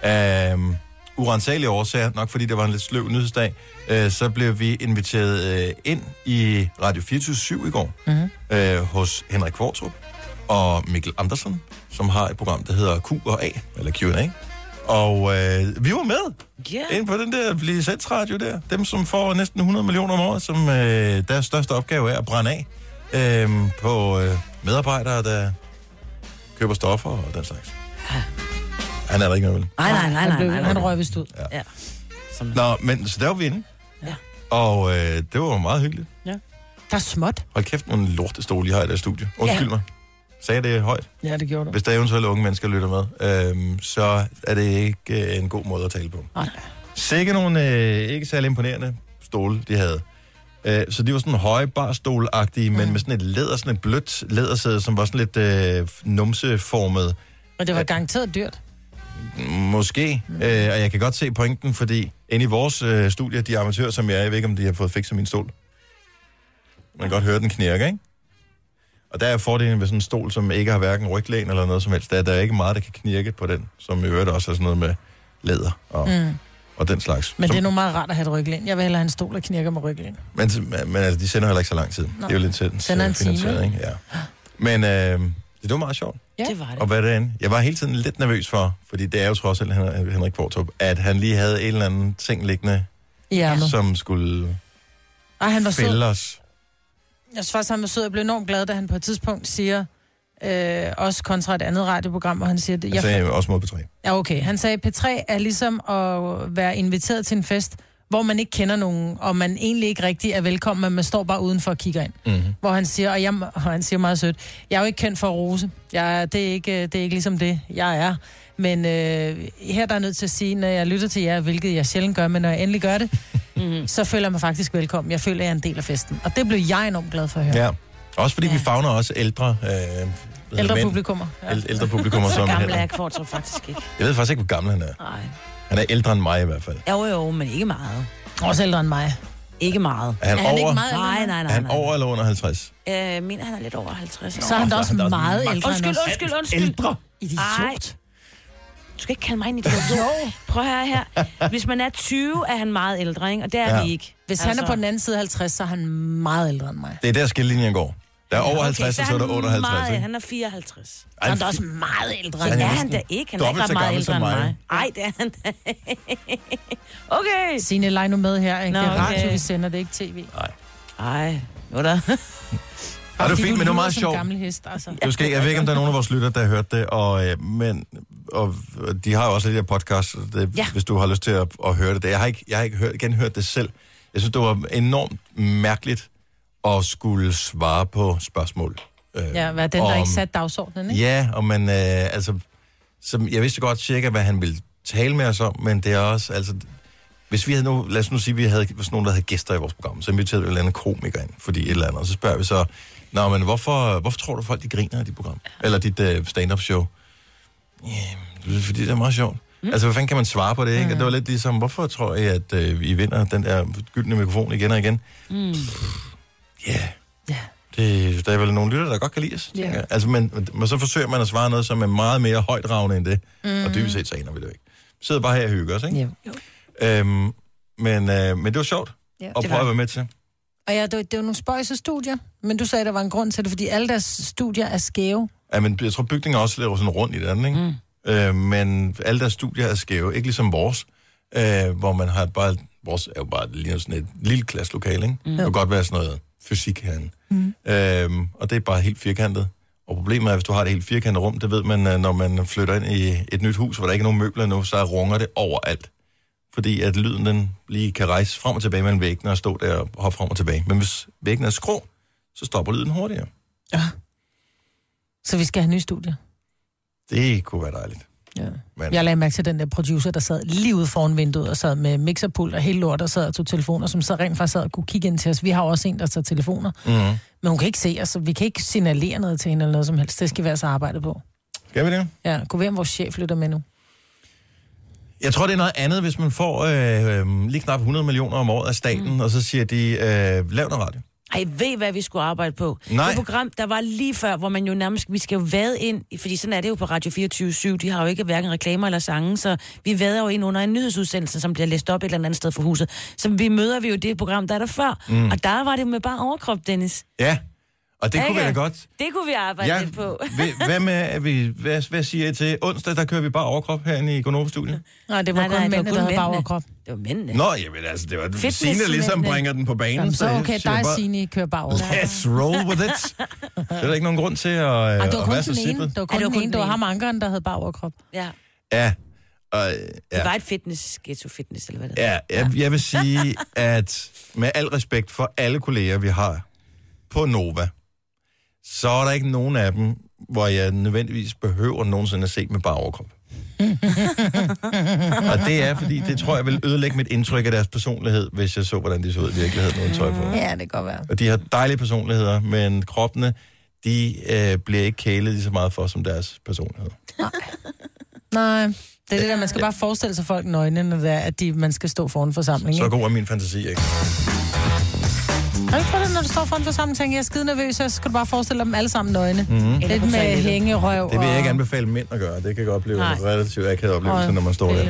urensagelige årsager, nok fordi det var en lidt sløv nyhedsdag, så blev vi inviteret ind i Radio 24/7 i går hos Henrik Kvartrup og Mikkel Andersen, som har et program, der hedder Q&A, eller Q&A. Og vi var med ind på den der licensradio der. Dem, som får næsten 100 millioner om året, som deres største opgave er at brænde af på medarbejdere, der køber stoffer og den slags. Han er der ikke noget, vel? Nej. Han røg vist ud. Ja. Nå, men så der var vi inde. Ja. Og det var meget hyggeligt. Ja. Der er småt. Hold kæft, nogle lortestole, I har i det studie. Undskyld mig. Sagde det højt? Ja, det gjorde du. Hvis der eventuelt unge mennesker lytter med, så er det ikke en god måde at tale på. Nej. Sikke nogle ikke særlig imponerende stole, de havde. Så de var sådan høje barstol-agtige, men med sådan et læder, sådan et blødt lædersæde, som var sådan lidt numseformet. Og det var garanteret dyrt. Måske. Og jeg kan godt se pointen, fordi inde i vores studie, de amatører, som jeg ved ikke, om de har fået fikset min stol. Man kan godt høre den knirke, ikke? Og der er fordelen ved sådan en stol, som ikke har hverken ryglæn eller noget som helst. Der er ikke meget, der kan knirke på den, som i øvrigt også er sådan noget med læder og den slags. Men det er nu meget rart at have et ryglæn. Jeg vil hellere have en stol, der knirker med ryglæn. Men altså, de sender heller ikke så lang tid. Nå. Det er jo lidt finansieret, ikke? Ja. Men det var meget sjovt. Ja, det var det. Og hvad er det end? Jeg var hele tiden lidt nervøs for, fordi det er jo trods alt Henrik Kvartrup, at han lige havde en eller anden ting liggende, som skulle han var fælde os. Jeg synes faktisk, han var sød. Jeg blev enormt glad, da han på et tidspunkt siger, også kontra et andet radioprogram, hvor han siger det. Han sagde også mod P3. Ja, okay. Han sagde, P3 er ligesom at være inviteret til en fest, hvor man ikke kender nogen, og man egentlig ikke rigtig er velkommen, men man står bare udenfor og kigger ind. Mm-hmm. Hvor han siger, og han siger meget sødt, jeg er jo ikke kendt for at rose. Det er ikke ligesom det, jeg er. Men her der er nødt til at sige, når jeg lytter til jer, hvilket jeg sjældent gør, men når jeg endelig gør det, så føler jeg mig faktisk velkommen. Jeg føler, jeg er en del af festen. Og det blev jeg enormt glad for at høre. Ja, også fordi vi favner også ældre... ældre publikummer. Ja. Ældre publikummer, som så gammel er Kvartrup faktisk ikke. Jeg ved faktisk ikke, hvor gammel han er. Nej. Han er ældre end mig i hvert fald. Jo, men ikke meget. Også ældre end mig. Ikke meget. Er han over? Ikke meget nej. Er han over eller under 50? Mener han er lidt over 50. Så er han da også meget ældre. Undskyld. Ældre? Idiot. Du skal ikke kalde mig en idiot. Prøv at høre her. Hvis man er 20, er han meget ældre, ikke? Og det er vi ikke. Hvis han er på den anden side 50, så er han meget ældre end mig. Det er der skillelinjen går. Der er over 50, og så er der under 50. Meget, han er 54. Han er da også meget ældre end mig. Han da ikke. Han er ikke ret meget ældre end mig. Ej, det er han da. Okay. Signe, leg nu med her. Ikke? Det er radio, vi sender, det er ikke tv. Ej, nu da. Og det er fint, men det er meget sjovt. Hest, altså. Jeg ved ikke, om der er nogen af vores lytter, der har hørt det, og de har jo også lidt af podcast, hvis du har lyst til at høre det. Jeg har ikke genhørt det selv. Jeg synes, det var enormt mærkeligt at skulle svare på spørgsmål. Hvad den, der ikke satte dagsordenen, ikke? Ja, og man, jeg vidste godt cirka, hvad han ville tale med os om, men det er også, altså, hvis vi havde lad os nu sige, vi havde sådan nogen, der havde gæster i vores program, så inviterede vi en eller anden komiker ind, fordi et eller andet, og så spørger vi så, Nå, men hvorfor tror du, folk de griner af dit program? Eller dit stand-up show? Fordi det er meget sjovt. Altså, hvad fanden kan man svare på det, ikke? Det var lidt ligesom, hvorfor tror jeg, at I vinder den der gyldne mikrofon igen og igen? Der er vel nogle lytter, der godt kan lide os. Yeah. Altså, men så forsøger man at svare noget, som er meget mere højtravende end det. Og dybest set så aner vi det ikke. Vi sidder bare her og hygger os, ikke? Yeah. Men det var sjovt at prøve at være med til. Og ja, det var nogle spøjse studier, men du sagde, der var en grund til det, fordi alle deres studier er skæve. Ja, men jeg tror, bygningen også laver sådan rundt i den, ikke? Men alle deres studier er skæve, ikke ligesom vores, hvor man har bare... Vores er jo bare lige sådan et lille klasselokale, ikke? Det kan godt være sådan noget fysik herinde. Og det er bare helt firkantet. Og problemet er, hvis du har et helt firkantet rum, det ved man, når man flytter ind i et nyt hus, hvor der ikke er nogen møbler nu, så runger det overalt. Fordi at lyden den lige kan rejse frem og tilbage mellem væggene og stå der og hoppe frem og tilbage. Men hvis væggen er skrå, så stopper lyden hurtigere. Ja. Så vi skal have nye studier? Det kunne være dejligt. Ja. Men... Jeg lagde mærke til den der producer, der sad lige ude foran vinduet og sad med mixerpult og hele lort, der sad og tog telefoner, som så rent faktisk sad og kunne kigge ind til os. Vi har også en, der tager telefoner. Men hun kan ikke se os, vi kan ikke signalere noget til hende eller noget som helst. Det skal være så arbejdet på. Skal vi det? Ja, kunne være, om vores chef lytter med nu. Jeg tror, det er noget andet, hvis man får lige knap 100 millioner om året af staten, og så siger de, lav noget radio. Ej, ved hvad vi skulle arbejde på? Nej. Det program, der var lige før, hvor man jo nærmest, vi skal jo vade ind, fordi sådan er det jo på Radio 24/7, de har jo ikke hverken reklamer eller sange, så vi vader jo ind under en nyhedsudsendelse, som bliver læst op et eller andet sted for huset. Så vi møder vi jo det program, der er der før, og der var det med bare overkrop, Dennis. Ja, og det kunne vi da godt. Det kunne vi arbejde lidt på. Hvad med, hvad siger I til onsdag, der kører vi bare overkrop herinde i Gonova-studiet? Nej, det var kun mændene, der havde bare overkrop. Det var mændene. Nå, jamen altså, det var Signe, der ligesom bringer den på banen. Jamen, så okay, dig og Signe kører bare overkrop. Let's roll with it. Det er der ikke nogen grund til at være så simpelt. Det var kun den ene, det var ham ankeren, der havde bare overkrop. Ja. Ja. Det var et ghetto-fitness, eller hvad det er. Ja, jeg vil sige, at med al respekt for alle kolleger, vi har på Nova, så er der ikke nogen af dem, hvor jeg nødvendigvis behøver nogensinde at se med bare overkrop. Og det er, fordi det tror jeg vil ødelægge mit indtryk af deres personlighed, hvis jeg så, hvordan de så ud i virkeligheden uden tøj på. Ja, det kan godt være. Og de har dejlige personligheder, men kroppene, de bliver ikke kælet lige så meget for som deres personlighed. Nej. Det er det der, man skal bare forestille sig folk nøgne, når det er, at man skal stå foran en forsamling. Så god er min fantasi, ikke? Har du ikke prøvet det, når du står foran en forsamling, tænker jeg er skide nervøs, så skal du bare forestille dem alle sammen nøgne. Lidt med hængerøv. Det vil jeg ikke anbefale mænd at gøre. Det kan godt blive en relativt akavet oplevelse, når man står der.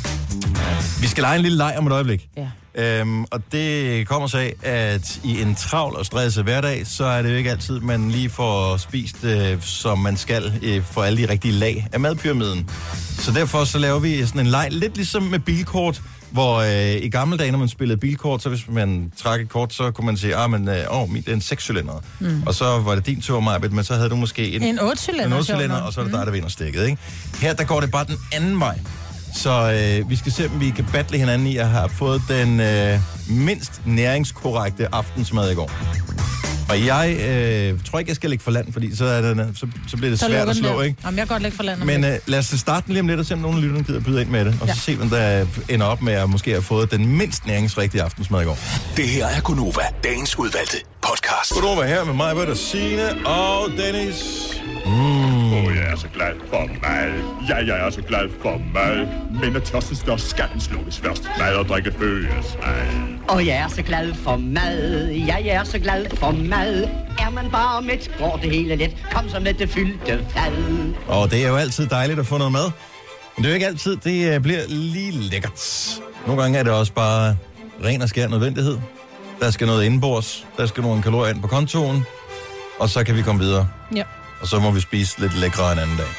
Vi skal lege en lille leg om et øjeblik. Ja. Og det kommer sig af, at i en travl og stresset hverdag, så er det jo ikke altid, man lige får spist, som man skal, for alle de rigtige lag af madpyramiden. Så derfor så laver vi sådan en leg, lidt ligesom med bilkort, hvor i gamle dage, når man spillede bilkort, så hvis man trak et kort, så kunne man sige, min det er en 6-cylinder. Og så var det din tur, Majbet, men så havde du måske en 8-cylinder, og så er det dig, der vinder stikket, ikke? Her, der går det bare den anden vej. Så vi skal se, om vi kan battle hinanden i at have fået den mindst næringskorrekte aftensmad i går. Og jeg tror ikke, jeg skal lægge for land, fordi så bliver det svært at slå, ikke? Jamen, jeg kan godt lægge for land. Men lad os starte lige om lidt og se, om nogen af lytterne gider byde ind med det. Og så se, hvem der ender op med at måske have fået den mindst næringsrigtige aftensmad i går. Det her er Gonova, dagens udvalgte podcast. Gonova her med mig, Britt og Signe og Dennis. Jeg er så glad for mad. Ja, jeg er så glad for mad. Men når tørsten står, skal den slukkes først. Mad og drikke følges ad. Jeg er så glad for mad. Ja, jeg er så glad for mad. Er man bare mæt, går det hele let. Kom så med det fyldte fad. Og det er jo altid dejligt at få noget mad. Men det er jo ikke altid, det bliver lige lækkert. Nogle gange er det også bare ren og skær nødvendighed. Der skal noget indenbords. Der skal nogle kalorier ind på kontoen. Og så kan vi komme videre. Ja. Og så må vi spise lidt lækre en anden dag.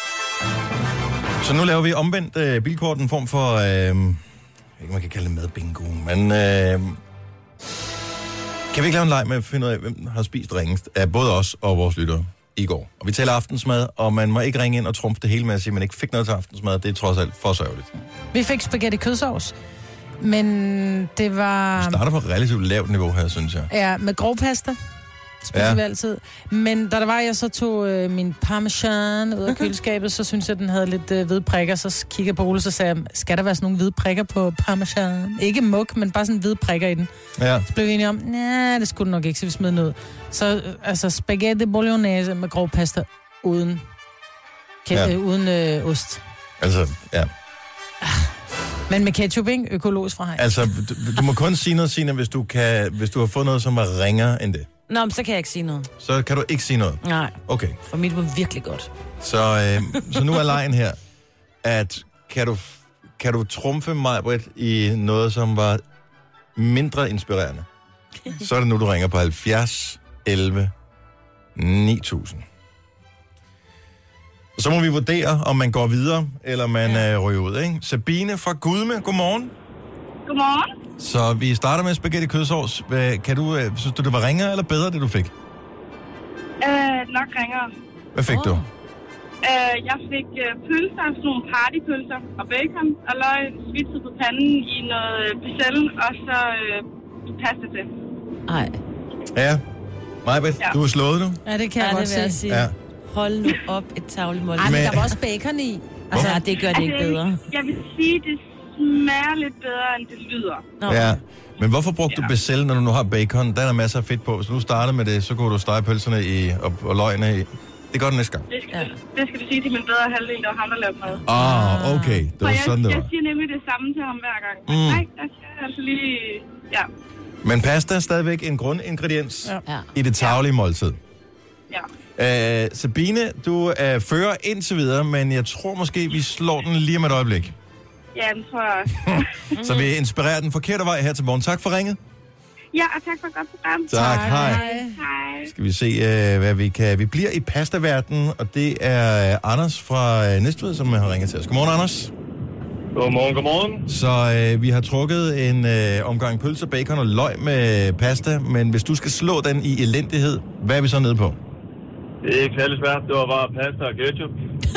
Så nu laver vi omvendt bilkort, en form for, ikke man kan kalde det madbingo, men kan vi ikke lave en leg med at finde ud af, hvem har spist ringest af både os og vores lyttere i går? Og vi taler aftensmad, og man må ikke ringe ind og trumfe det hele med at sige, at man ikke fik noget til aftensmad. Det er trods alt for sørgeligt. Vi fik spaghetti kødsovs, men det var... Vi starter på et relativt lavt niveau her, synes jeg. Ja, med grov pasta. spiser vi altid. Men da der var, jeg så tog min parmesan ud af køleskabet, så synes jeg, den havde lidt hvide prikker. Så kiggede jeg på Ole, så sagde jeg, skal der være sådan nogle hvide prikker på parmesan? Ikke muk, men bare sådan hvide prikker i den. Ja. Så blev vi enige om, nej, det skulle den nok ikke, så vi smed den ud. Så altså spaghetti bolognese med grov pasta uden ost. Altså, ja. Men med ketchup, ikke? Økologisk fra hegn. Altså, du må kun sige noget, Signe, hvis du har fået noget, som er ringere end det. Nå, men så kan jeg ikke sige noget. Så kan du ikke sige noget? Nej. Okay. For mit var virkelig godt. Så nu er lejen her, at kan du trumfe mig, Britt, i noget, som var mindre inspirerende? Så er det nu, du ringer på 70 11 9000. Så må vi vurdere, om man går videre, eller man ryger ud, ikke? Sabine fra Gudme, godmorgen. Godmorgen. Så vi starter med spaghetti kødsovs. Synes du, det var ringere eller bedre, det du fik? Nok ringere. Hvad fik du? Jeg fik pølser, sådan nogle partypølser og bacon, og løg svitset på panden i noget becel, og så pasta til. Ej. Ja. Majbeth, du er slået nu? Ja, det kan jeg godt sige. Ja. Hold nu op et tavlemål. Ej, men der var også bacon i. Altså, det gør det ikke bedre. Jeg vil sige, det smager lidt bedre, end det lyder. Nå. Ja. Men hvorfor brugte du becel, når du nu har bacon? Der er masser af fedt på. Så du starter med det, så kunne du stege pølserne og løgene i. Det gør du næste gang. Det skal du sige til min bedre halvdel, der var ham, der lavede mad. Okay. Det var sådan, det var. Jeg siger nemlig det samme til ham hver gang. Nej, der skal altså lige... Ja. Men pasta er stadigvæk en grundingrediens i det tarvelige måltid. Ja. Sabine, du fører indtil videre, men jeg tror måske, vi slår den lige om et øjeblik. Ja, den tror jeg også. Så vi inspirerer den forkerte vej her til morgen. Tak for ringet. Ja, og tak for et godt program. Tak, hej. Hej. Skal vi se, hvad vi kan. Vi bliver i pastaverdenen, og det er Anders fra Næstved, som har ringet til os. Godmorgen, Anders. Godmorgen. Så vi har trukket en omgang pølse, bacon og løg med pasta, men hvis du skal slå den i elendighed, hvad er vi så nede på? Det er ikke særlig svært. Det var bare pasta og ketchup.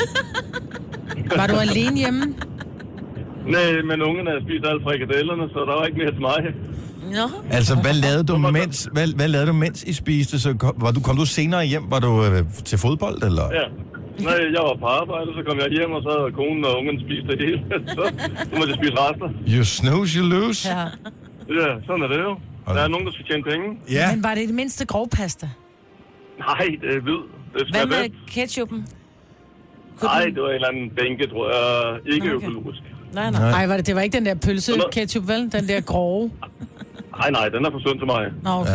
Var du alene hjemme? Nej, men ungen havde spist alle frikadellerne, så der var ikke mere til mig. Nå. Altså, hvad lavede du mens I spiste? Så kom du senere hjem? Var du til fodbold, eller? Ja. Nej, jeg var på arbejde, så kom jeg hjem, og så havde konen og ungen spist det hele. Så måtte jeg spise rester. You snooze, you lose. Ja, sådan er det jo. Der er nogen, der skal tjene penge. Ja. Men var det mindste grovpasta? Nej, det er hvid. Hvad med ketchupen? Nej, det var en eller anden bænke, tror jeg. Ikke økologisk. Nej. Ej, det var ikke den der pølse-ketchup, vel? Den der grove? Nej, den er for sund til mig. Nå, okay.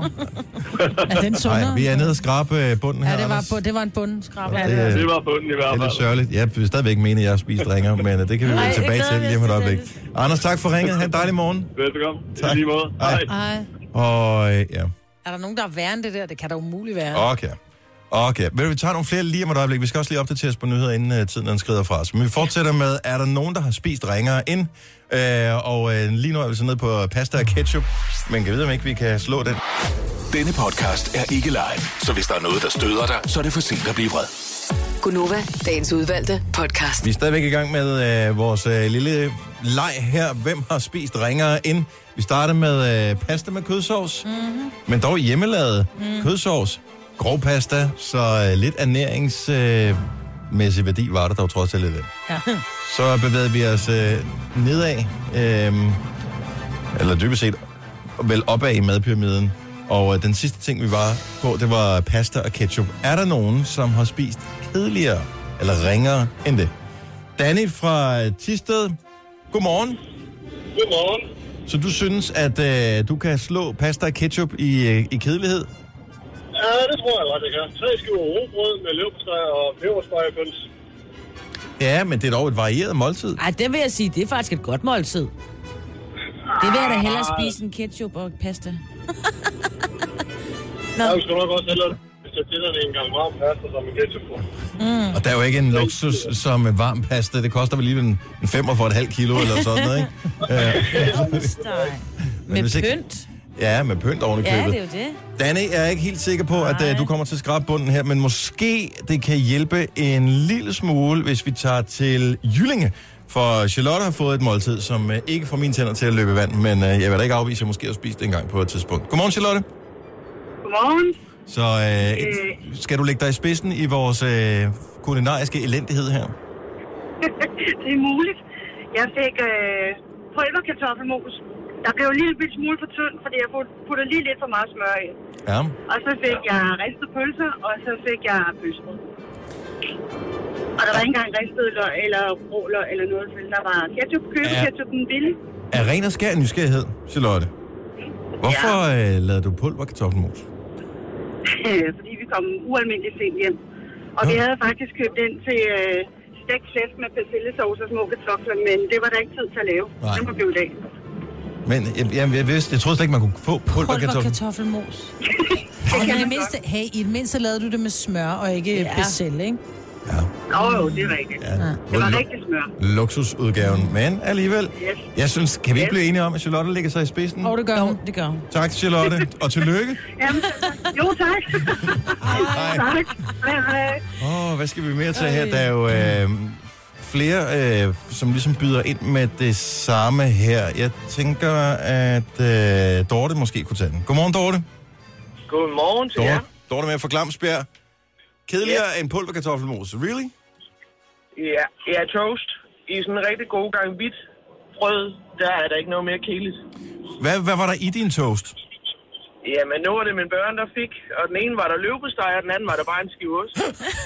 Er den sundere? Nej, vi er nede og skrabe bunden her, det var en bundskrabe. Ja, det var bunden i hvert fald. Det er lidt sørgeligt. Jeg vil stadigvæk mene, at jeg har spist ringer, men det kan vi vende tilbage til lige om et øjeblik. Anders, tak for ringet. Ha' en dejlig morgen. Velbekomme. Tak. I lige måde. Hej. Og ja. Er der nogen, der er værre end det der? Det kan da umuligt være. Okay. Vi tager nogle flere lige om et øjeblik. Vi skal også lige opdatere os på nyheder, inden tiden den skrider fra os. Men vi fortsætter med, er der nogen, der har spist ringere ind? Lige nu er vi så nede på pasta og ketchup. Men kan vide, om ikke vi kan slå den. Denne podcast er ikke live, så hvis der er noget, der støder dig, så er det for sent at blive vred. Gunova, dagens udvalgte podcast. Vi er stadigvæk i gang med vores lille leg her. Hvem har spist ringere ind? Vi starter med pasta med kødsovs. Mm-hmm. Men dog hjemmelavet kødsovs. Grov pasta, så lidt ernæringsmæssig værdi var der dog trods alt lidt. Ja. Så bevægede vi os nedad, eller dybest set vel opad i madpyramiden. Og den sidste ting, vi var på, det var pasta og ketchup. Er der nogen, som har spist kedeligere eller ringere end det? Danny fra Thisted, godmorgen. Godmorgen. Så du synes, at du kan slå pasta og ketchup i kedelighed? Ja, det tror jeg godt, jeg kan. 3 skiver rugbrød med leverpostej og peberspejepøls. Ja, men det er dog et varieret måltid. Ej, det vil jeg sige, det er faktisk et godt måltid. Det vil jeg da hellere spise en ketchup og pasta. Nå. Jeg skal nok også hellere sætte til dig en gang varm pasta som en ketchup på. Og der er jo ikke en luksus som varm pasta. Det koster vel lige en 5 for et halvt kilo eller sådan noget, ikke? Med pynt. Ja, med pynt oven i købet. Ja, det er jo det. Danny, jeg er ikke helt sikker på, at du kommer til at skrabe bunden her, men måske det kan hjælpe en lille smule, hvis vi tager til Jyllinge. For Charlotte har fået et måltid, som ikke får mine tænder til at løbe i vand, men jeg vil da ikke afvise, at jeg måske har spist det en gang på et tidspunkt. Godmorgen, Charlotte. Godmorgen. Så skal du lægge dig i spidsen i vores kulinariske elendighed her? Det er muligt. Jeg fik pulverkartoffelmos. Der blev en lille smule for tynd, fordi jeg puttede lige lidt for meget smør i. Ja. Og så fik jeg ristet pølser, og så fik jeg pølsebrød. Og der var ikke engang ristet eller råler eller noget, for der var ketchup, købeketchupen billig. Er ren og skær nysgerrighed, Charlotte? Hvorfor lavede du pulverkartoffelmos? Fordi vi kom ualmindeligt sent hjem. Og vi havde faktisk købt ind til stegt flæsk med persillesauce og små kartofler, men det var der ikke tid til at lave. Nej. Den var blevet dag. Men jeg troede slet ikke, man kunne få pulverkartoffelmos. I det mindste lavede du det med smør og ikke persille, ikke? Ja. Jo, det er rigtigt. Ja. Det var rigtig smør. Luksusudgaven, men alligevel. Yes. Jeg synes, kan vi ikke blive enige om, at Charlotte lægger sig i spidsen? Det gør hun. Det gør hun. Tak, Charlotte. Og tillykke. Jamen, jo, tak. Hej. Tak. Hvad skal vi mere tage her? Der er jo flere, som ligesom byder ind med det samme her. Jeg tænker, at Dorte måske kunne tage den. Godmorgen, Dorte. Godmorgen til jer. Dorte med fra Glamsbjerg. Kedeligere end pulverkartoffelmos. Really? Ja, toast. I sådan en rigtig god gang hvidt brød, der er der ikke noget mere kedeligt. Hvad var der i din toast? Jamen, nu var det mine børn, der fik. Og den ene var der leverpostej, og den anden var der bare en skive ost.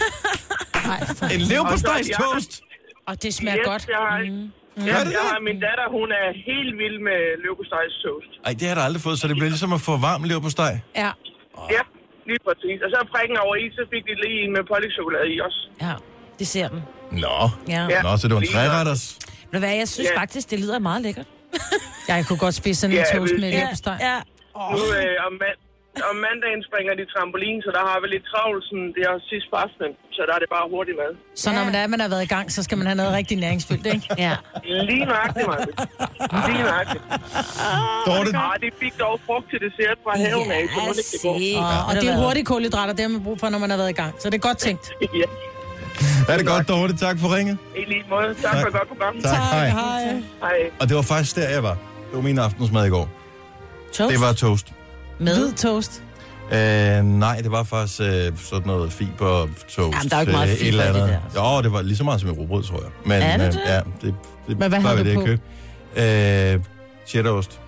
En leverpostejs toast? Og det smager godt. Jeg har min datter, hun er helt vild med leverpostejs toast. Ej, det har jeg aldrig fået, så det bliver ligesom at få varm leverpostej. Ja. Ja, lige præcis. Og så prikken over i, så fik de lige en med pålægtschokolade i også. Ja, det ser den. Nå, ja. Nå, så det var en treretters. Ved hvad, jeg synes faktisk, det lyder meget lækkert. Jeg kunne godt spise sådan en toast med leverpostej. Ja. Nu om mandagen springer de trampolin, så der har vi lidt travlt, sådan det er sidst på aftenen, så der er det bare hurtigt mad. Så når man har været i gang, så skal man have noget rigtig næringsfyldt, ikke? Ja. Lige nøjagtigt, Martin. Lige nøjagtigt. Dorte? De fik dog frugt til dessert fra haven af, så må det ikke gå. Og det er hurtige kulhydrater, det har man brug for, når man har været i gang. Så det er godt tænkt. Ja. Er det godt, Dorte? Tak for ringet. I lige måde. Tak for et godt program. Tak, hej. Hej. Og det var faktisk der, jeg var. Det var min aftensmad i går. Toast? Det var toast. Hvid toast? Nej, det var faktisk sådan noget fiber-toast. Jamen, der er jo ikke meget fiber i det der. Jo, det var lige så meget som et rugbrød, tror jeg. Men, er det det? Ja, det men hvad havde du på? Cheddarost.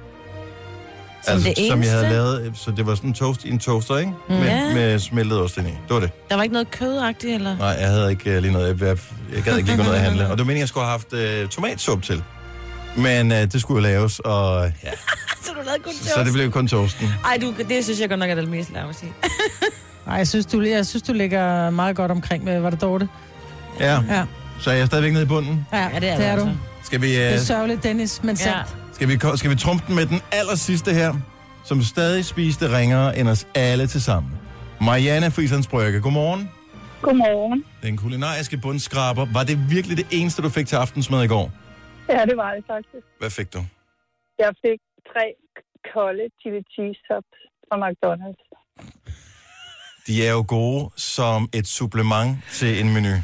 Som som jeg havde lavet, så det var sådan en toast i en toaster, ikke? Med smeltet ost ind i. Det var det. Der var ikke noget kødagtigt, eller? Nej, jeg havde ikke lige noget. Jeg gad ikke lige gå ned og handle. Og det var meningen, jeg skulle have haft tomatsuppe til. Men det skulle jo laves, og ja. Så du lavede kun toast? Så det blev kun toasten. Ej, det synes jeg godt nok er det mest lavt sige. Nej, jeg synes, du ligger meget godt omkring med, var det Dorte? Ja. Så er jeg stadigvæk nede i bunden? Ja, det er du. Skal vi, det er sørgeligt, Dennis, men sandt. Skal vi trumpe den med den aller sidste her, som stadig spiste ringere end os alle til sammen. Marianne Friislands Brygge, godmorgen. Godmorgen. Den kulinariske bundskraber. Var det virkelig det eneste, du fik til aftensmad i går? Ja, det var det faktisk. Hvad fik du? Jeg fik 3 kolde chili cheese tops fra McDonald's. De er jo gode som et supplement til en menu.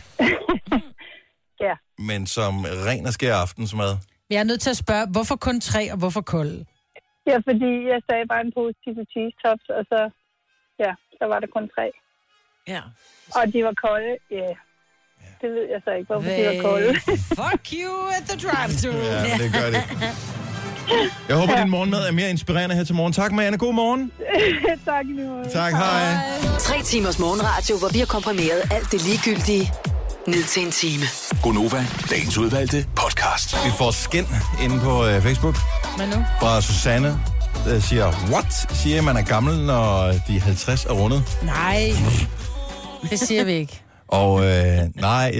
Ja. Men som ren og skær aftensmad. Jeg er nødt til at spørge, hvorfor kun 3 og hvorfor kolde? Ja, fordi jeg sagde bare en pose chili cheese tops, og så var det kun 3. Ja. Og de var kolde, ja. Det ved jeg så ikke, hvorfor de var kolde. Fuck you at the drive-thru. Ja, det gør det. Jeg håber, din morgenmad er mere inspirerende her til morgen. Tak, Marianne. God morgen. Tak, lige måde. Tak, hej. 3 timers morgenradio, hvor vi har komprimeret alt det ligegyldige ned til en time. Gonova, dagens udvalgte podcast. Vi får skin inde på Facebook. Hvad nu? Fra Susanne, der siger, what? Siger man er gammel, når de 50 er rundet? Nej, det siger vi ikke. Og nej,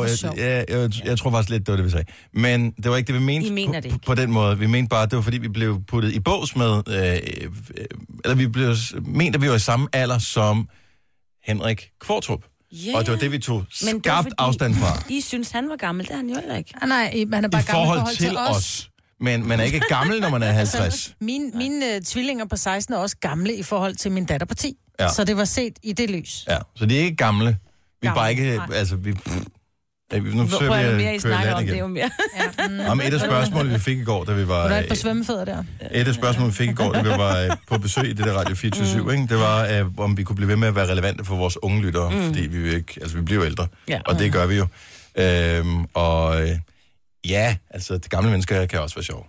jeg tror faktisk lidt, det var det, vi sagde. Men det var ikke det, vi mente. I mener det ikke. På den måde. Vi mente bare, det var fordi, vi blev puttet i bås med, eller vi blev ment, at vi var i samme alder som Henrik Kvartrup. Yeah. Og det var det, vi tog skarpt afstand fra. I synes, han var gammel. Det er han jo heller ikke. Nej, man er bare I forhold til os. Men man er ikke gammel, når man er 50. Altså, mine tvillinger på 16 er også gamle i forhold til min datter på 10. Ja. Så det var set i det lys. Ja, så de er ikke gamle. Vi er bare ikke, altså vi... Nu Hvor søger er det vi mere, I at køre snakker land om det, igen. jo mere. Om et af spørgsmålene, vi fik i går, da vi var... Var der et par svømmefødder der? Et af spørgsmålene, vi fik i går, da vi var på besøg i det der Radio 24/7, ikke? Det var, om vi kunne blive ved med at være relevante for vores unge lyttere, fordi vi ikke... Altså, vi bliver jo ældre, og det gør vi jo. Ja, altså, de gamle mennesker kan også være sjove.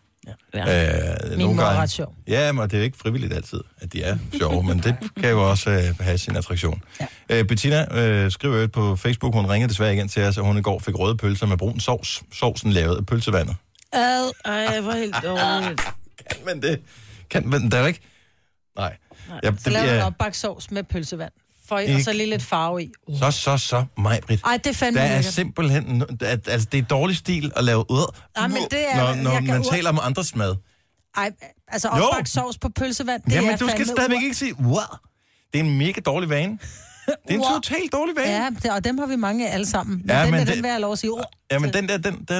Min mor er ret sjov. Ja, men det er jo ikke frivilligt altid, at de er sjove, men det kan jo også have sin attraktion. Ja. Bettina skriver jo på Facebook, hun ringede desværre igen til os, at hun i går fik røde pølser med brun sovs. Sovsen lavet af pølsevandet. Ej, hvor helt dårligt. Kan man det? Kan man det ikke? Nej. Så laver man opbagt sovs med pølsevand. Og så lige lidt farve i. Så, Maj-Brit. Ej, det er fandme der er lækkert. simpelthen... Altså, det er dårlig stil at lave men det er, når man taler om andres mad. Ej, altså opbagt sovs på pølsevand, det Jamen, er du skal stadigvæk ikke sige, wow. Det er en mega dårlig vane. Det er en totalt dårlig vane. Ja, og dem har vi mange alle sammen. Men Ja, den men vil jeg lov at sige. Jamen, den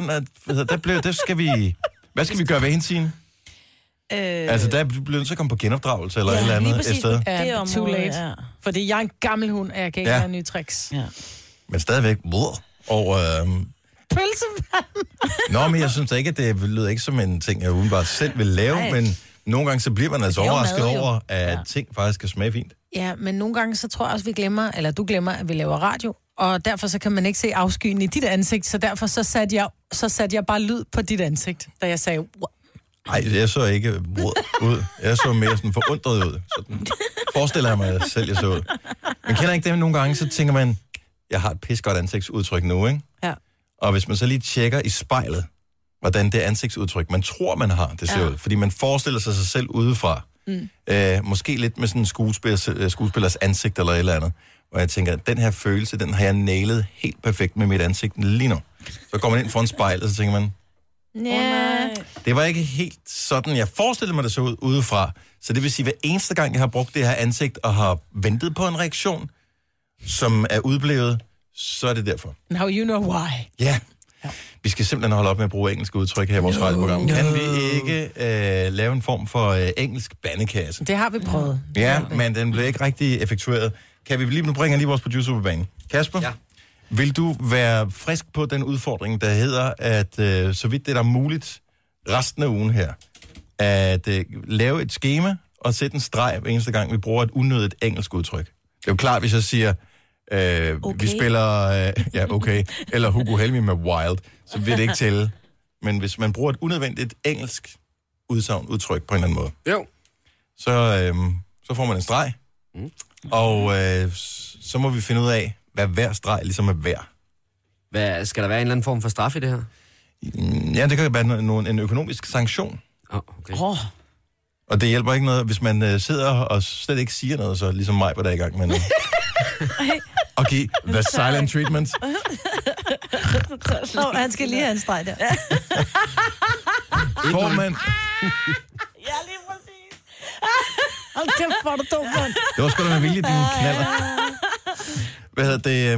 der skal vi... Hvad skal vi gøre ved hende, Signe? Altså, der bliver nødt til at komme på genopdragelse eller et eller andet et sted. Ja, too late. Ja. Fordi jeg er en gammel hund, og jeg kan ikke have nye tricks. Ja. Men stadigvæk over... Pølsevand! Nå, men jeg synes da ikke, at det lyder ikke som en ting, jeg udenbart selv vil lave, men nogle gange så bliver man altså overrasket over, at ting faktisk kan smage fint. Ja, men nogle gange så tror jeg også, vi glemmer, eller du glemmer, at vi laver radio, og derfor så kan man ikke se afskyen i dit ansigt, så derfor så satte jeg bare lyd på dit ansigt, da jeg sagde... Nej, jeg så ikke ud. Jeg så mere sådan forundret ud. Sådan forestiller jeg mig selv, jeg så ud. Men kender ikke det nogle gange, så tænker man, jeg har et pissegodt ansigtsudtryk nu, ikke? Ja. Og hvis man så lige tjekker i spejlet, hvordan det ansigtsudtryk, man tror, man har, det ser ud. Fordi man forestiller sig selv udefra. Måske lidt med sådan en skuespillers ansigt eller et eller andet. Og jeg tænker, den her følelse, den har jeg nailet helt perfekt med mit ansigt lige nu. Så går man ind foran spejlet, og så tænker man, det var ikke helt sådan, jeg forestillede mig, det så ud udefra. Så det vil sige, at hver eneste gang, jeg har brugt det her ansigt og har ventet på en reaktion, som er udblevet, så er det derfor. Now you know why. Ja. Vi skal simpelthen holde op med at bruge engelske udtryk her i vores radioprogram. Kan vi ikke lave en form for engelsk bandekasse? Det har vi prøvet. Ja, men den blev ikke rigtig effektueret. Kan vi lige bringe lige vores producer på banen? Kasper? Ja. Vil du være frisk på den udfordring, der hedder, at så vidt det er muligt resten af ugen her, at lave et skema og sætte en streg hver eneste gang, vi bruger et unødigt engelsk udtryk? Det er jo klart, hvis jeg siger, vi spiller, eller Hugo Helmi med Wild, så vil det ikke tælle. Men hvis man bruger et unødvendigt engelsk udtryk på en eller anden måde, så får man en streg, og så må vi finde ud af, hvad hver streg ligesom er værd. Skal der være en eller anden form for straf i det her? Ja, det kan være en økonomisk sanktion. Og det hjælper ikke noget, hvis man sidder og slet ikke siger noget, så ligesom mig, hvor der er i gang med noget. Og give the silent treatment. Han skal lige have en streg der. Får man... Ja, lige præcis. Hold kæft, hvor er du dum, mand. Det var sgu da med vilje, dine knaller. Hvad hedder det?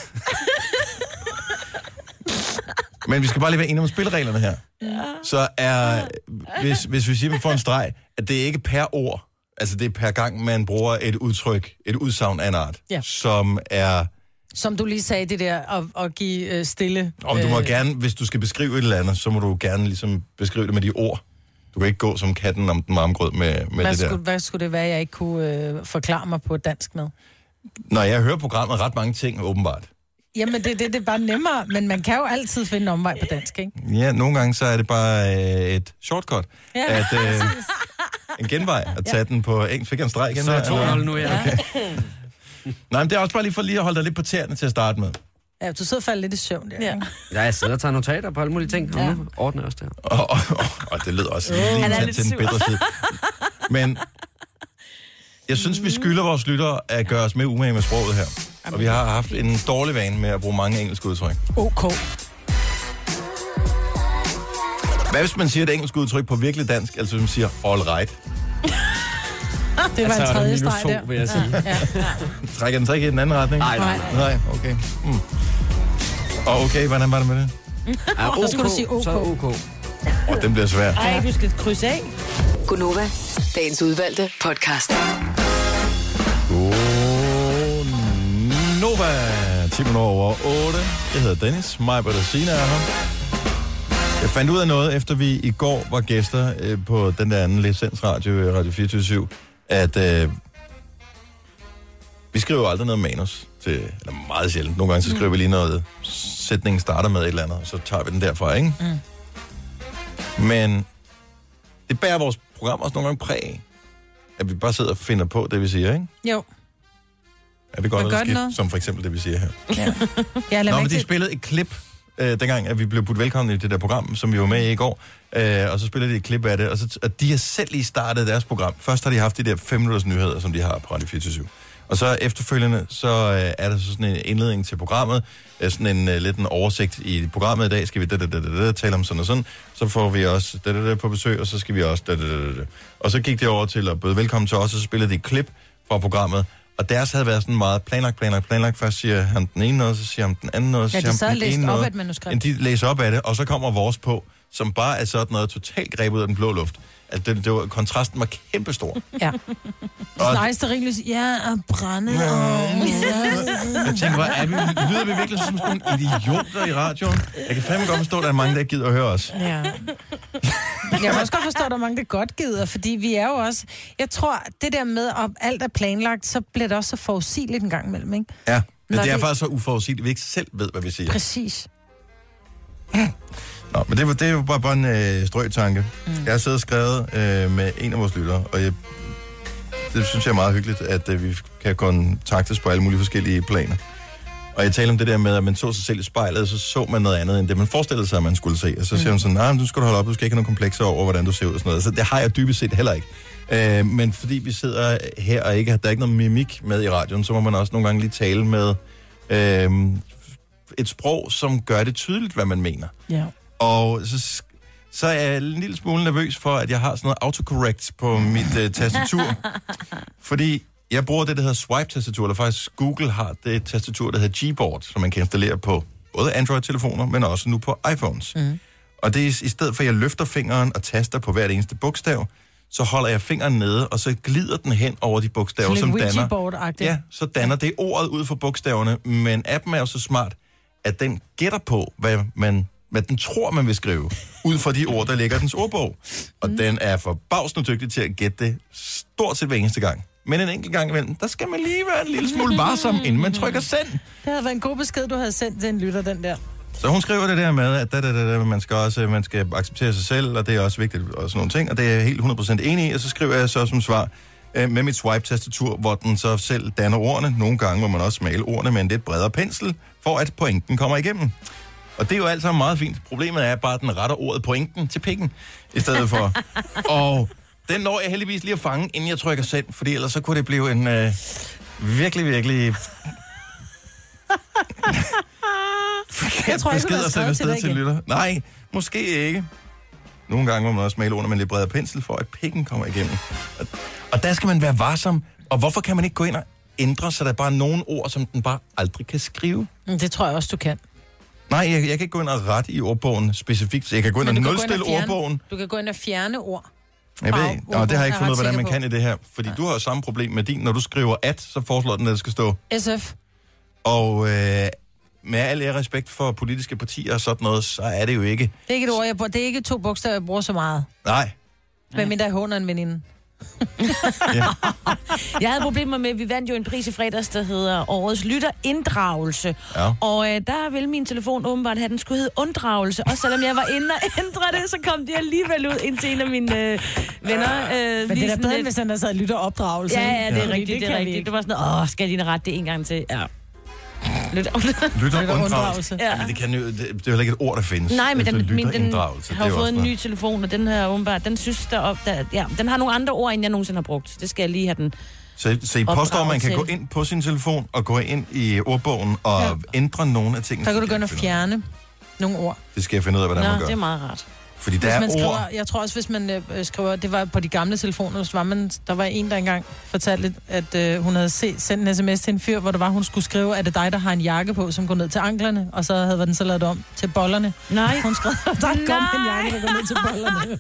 Men vi skal bare lige være enige om spillereglerne her. Så hvis vi siger, at vi får en streg, at det er ikke per ord, altså det er per gang, man bruger et udtryk, et udsagn af en art, som er... Som du lige sagde, det der at give stille... Om du må gerne, hvis du skal beskrive et eller andet, så må du gerne ligesom beskrive det med de ord. Du kan ikke gå som katten om den varme grød med det der. Hvad skulle det være, jeg ikke kunne forklare mig på dansk med? Når jeg hører programmet ret mange ting, åbenbart. Jamen, det er bare nemmere, men man kan jo altid finde en omvej på dansk, ikke? Ja, nogle gange så er det bare et shortcut. Ja. En genvej at tage den på engelsk. Fik jeg en streg igen? Så er 2-0 nu, ja. Okay. Nej, men det er også bare lige for lige at holde dig lidt på tæerne til at starte med. Ja, du sidder og falder lidt i søvn der. Ja, jeg sidder og tager notater på alle mulige ting. Og nu ordner jeg også det her. Og det lyder også lige til den bedre side. Men jeg synes, vi skylder vores lyttere at gøre os mere umage med sproget her. Og vi har haft en dårlig vane med at bruge mange engelske udtryk. OK. Hvad hvis man siger et engelsk udtryk på virkelig dansk, altså hvis man siger all right? Det var en tredje streg der. Vil jeg sige. Ja. Trækker den så ikke i den anden retning? Nej, okay. Og okay, hvordan var det med det? Så skulle du sige OK. Så OK. Den bliver svær. Ej, du skal krydse af. Gunova, dagens udvalgte podcast. Nova. 10 minutter over 8. Jeg hedder Dennis. Mig og Sina er her. Jeg fandt ud af noget, efter vi i går var gæster på den der anden licensradio, Radio 24/7, at vi skriver jo aldrig noget manus til, eller meget sjældent. Nogle gange så skriver vi lige noget, sætningen starter med et eller andet, og så tager vi den derfra, ikke? Men det bærer vores program også nogle gange præg af, at vi bare sidder og finder på det, vi siger, ikke? Jo. Er det godt eller skidt, som for eksempel det, vi siger her? Ja. Nå, men de spillede et klip, dengang at vi blev budt velkommen i det der program, som vi var med i går, og så spillede de et klip af det, og de har selv lige startet deres program. Først har de haft de der 5-minutters nyheder, som de har på Radio 24/7. Og så efterfølgende, så er der så sådan en indledning til programmet, sådan lidt en oversigt i programmet i dag, skal vi tale om sådan og sådan, så får vi også på besøg, og så skal vi også Og så gik det over til at byde velkommen til os, og så spillede de et klip fra programmet, og deres havde været sådan meget planlagt. Først siger han den ene noget, så siger han den anden noget, så siger han den ene noget. De læser op af det, og så kommer vores på, som bare er sådan noget totalt grebet ud af den blå luft. At kontrasten var kæmpestor. Ja. Og stearinlys, og brænde. Jeg tænker bare, lyder vi virkelig som sådan nogle idioter i radioen? Jeg kan fandme godt forstå, at der er mange, der ikke gider at høre os. Ja. Jeg kan også godt forstå, at der er mange, der godt gider, fordi vi er jo også... Jeg tror, det der med, at alt er planlagt, så bliver det også så forudsigeligt en gang imellem, ikke? Ja, men det er faktisk så uforudsigeligt, at vi ikke selv ved, hvad vi siger. Præcis. Nå, men det er jo bare en strøtanke. Jeg har siddet og skrevet med en af vores lyttere, og det synes jeg er meget hyggeligt, at vi kan kontaktes på alle mulige forskellige planer. Og jeg taler om det der med, at man så sig selv i spejlet, så man noget andet, end det man forestillede sig, at man skulle se. Og så siger hun sådan, nej, du skal holde op, du skal ikke have nogen komplekser over, hvordan du ser ud og sådan noget. Så det har jeg dybest set heller ikke. Men fordi vi sidder her, og der er ikke noget mimik med i radioen, så må man også nogle gange lige tale med et sprog, som gør det tydeligt, hvad man mener. Ja. Og så er jeg en lille smule nervøs for, at jeg har sådan noget autocorrect på mit tastatur. Fordi jeg bruger det, der hedder swipe-tastatur, eller faktisk Google har det tastatur, der hedder Gboard, som man kan installere på både Android-telefoner, men også nu på iPhones. Og det er i stedet for, at jeg løfter fingeren og taster på hvert eneste bogstav, så holder jeg fingeren nede, og så glider den hen over de bogstaver, som danner. Ja, så danner det ordet ud for bogstaverne, men appen er jo så smart, at den gætter på, hvad den tror, man vil skrive, ud fra de ord, der ligger i dens ordbog. Og den er forbavsende dygtig til at gætte det stort set hver eneste gang. Men en enkelt gang imellem, der skal man lige være en lille smule varsom, inden man trykker send. Det havde været en god besked, du havde sendt til en lytter, den der. Så hun skriver det der med, at man skal acceptere sig selv, og det er også vigtigt og sådan nogle ting, og det er jeg helt 100% enig i, og så skriver jeg så som svar med mit swipe-tastatur, hvor den så selv danner ordene. Nogle gange må man også male ordene med en lidt bredere pensel, for at pointen kommer igennem. Og det er jo alt sammen meget fint. Problemet er bare, at den retter ordet pointen til pikken, i stedet for. Og den når jeg heldigvis lige at fange, inden jeg trykker send, fordi ellers så kunne det blive en virkelig... Jeg tror ikke, du har skrevet til dig igen. Lytter. Nej, måske ikke. Nogle gange må man også male ordene med en lidt bredere pensel, for at pikken kommer igennem. Og der skal man være varsom. Og hvorfor kan man ikke gå ind og ændre, så der er bare nogle ord, som den bare aldrig kan skrive? Det tror jeg også, du kan. Nej, jeg kan ikke gå ind og rette i ordbogen specifikt. Jeg kan gå ind og nulstille ordbogen. Du kan gå ind og fjerne ord. Jeg ved ikke, og det har jeg ikke fundet ud af, hvordan man kan i det her. Fordi du har jo samme problem med din. Når du skriver at, så foreslår den, at det skal stå SF. Og med al respekt for politiske partier og sådan noget, så er det jo ikke... Det er ikke et ord, jeg bruger. Det er ikke 2 bogstaver, jeg bruger så meget. Nej. Hvad mindre jeg håner en veninde. Ja. Jeg havde problemer med, vi vandt jo en pris i fredags, der hedder Årets Lytterinddragelse. Ja. Og der ville min telefon åbenbart have, den skulle hedde Unddragelse. Og selvom jeg var inde og ændre det, så kom det alligevel ud ind til en af mine venner. Men det er da bedre, hvis han har sagt Lytteropdragelse. Ja, det er rigtigt, det er rigtigt. Det var sådan, skal jeg lige rette det en gang til? Ja. Lytterunddragelse. Ja. Men det kan jo, det er jo ikke et ord, der findes. Nej, men den har fået en ny telefon, og den her åbenbart, den synes den har nogle andre ord, end jeg nogensinde har brugt. Det skal jeg lige have den. Så I påstår, at man kan gå ind på sin telefon og gå ind i ordbogen og ændre nogle af tingene. Så kan du gå ind og fjerne nogle ord. Det skal jeg finde ud af, hvordan man gør. Det er meget rart. Fordi der hvis er man skriver, ord... jeg tror også, hvis man skriver, det var på de gamle telefoner, så var man, der var en, der engang fortalte, at hun havde sendt en sms til en fyr, hvor det var, hun skulle skrive, at det er dig, der har en jakke på, som går ned til anklerne, og så havde den så lavet om til bollerne. Nej. Hun skrev, der er en jakke, der går ned til bollerne.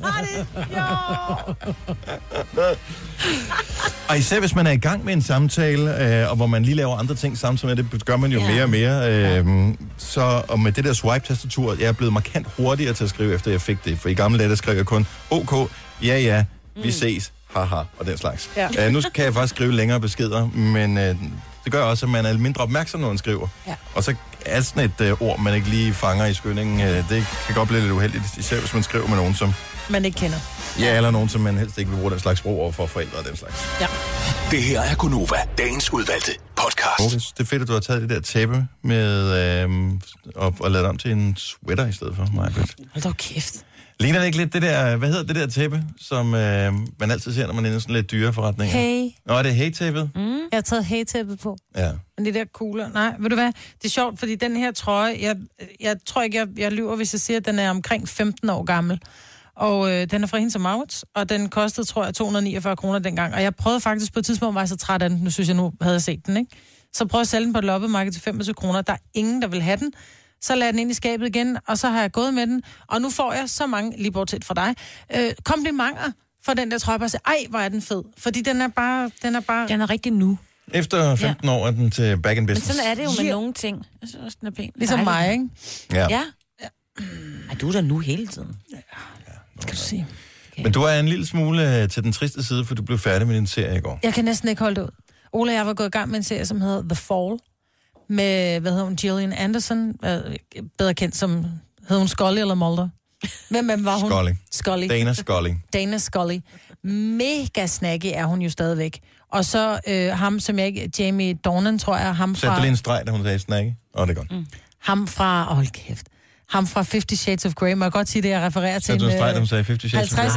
Og især hvis man er i gang med en samtale, og hvor man lige laver andre ting samtidig med, det gør man jo mere og mere. Så og med det der swipe-tastatur, jeg er blevet markant hurtigere til at skrive, efter jeg fik det. For i gamle dage, der skrev jeg kun, OK, ja, vi ses, haha, og den slags. Ja. Nu kan jeg faktisk skrive længere beskeder, men det gør også, at man er mindre opmærksom, når man skriver. Ja. Og så er sådan et ord, man ikke lige fanger i skyndingen, det kan godt blive lidt uheldigt, især hvis man skriver med nogen, som man ikke kender. Ja, eller nogen, som man helst ikke vil bruge den slags sprog over for forældre og den slags. Ja. Det her er Gonova, dagens udvalgte podcast. Okay, det er fedt, at du har taget det der tæppe med og lavet om til en sweater i stedet for mig. Hold da kæft. Ligner det ikke lidt det der, hvad hedder det der tæppe, som man altid ser, når man er inde i sådan lidt dyre forretninger? Hey. Nå, det er hey-tæppet? Jeg har taget hey-tæppet på. Ja. Men det der kugler. Nej, ved du hvad? Det er sjovt, fordi den her trøje, jeg tror ikke, jeg lyver, hvis jeg siger, at den er omkring 15 år gammel. Og den er fra Hendes & Mauritz, og den kostede, tror jeg, 249 kroner dengang. Og jeg prøvede faktisk på et tidspunkt, var jeg så træt af den, nu synes jeg nu havde set den, ikke? Så prøvede jeg at sælge den på et loppemarked til 25 kroner. Der er ingen, der vil have den. Så lagde den ind i skabet igen, og så har jeg gået med den. Og nu får jeg så mange, lige bortset fra dig, komplimenter for den der trøje. Og siger, ej, hvor er den fed. Fordi den er bare... Den er rigtig nu. Efter 15 år er den til back in business. Men sådan er det jo med nogle ting. Jeg synes også, den er pæn. Ligesom mig, ikke? Ja. Ej, du er der nu hele tiden. Skal du sige. Okay. Men du er en lille smule til den triste side, for du blev færdig med din serie i går. Jeg kan næsten ikke holde det ud. Ole og jeg var gået i gang med en serie, som hedder The Fall, med, hvad hedder hun, Gillian Anderson, bedre kendt som, hed hun Scully eller Mulder? Hvem var hun? Scully. Dana Scully. Mega snacky er hun jo stadigvæk. Og så ham, som jeg ikke, Jamie Dornan, tror jeg, ham fra... Sæt lige en streg, da hun sagde snacky. Det er godt. Ham fra, hold kæft. Ham fra 50 Shades of Grey. Må jeg godt sige det, jeg refererer til? Sæt du en streg, da hun sagde 50 Shades of Grey?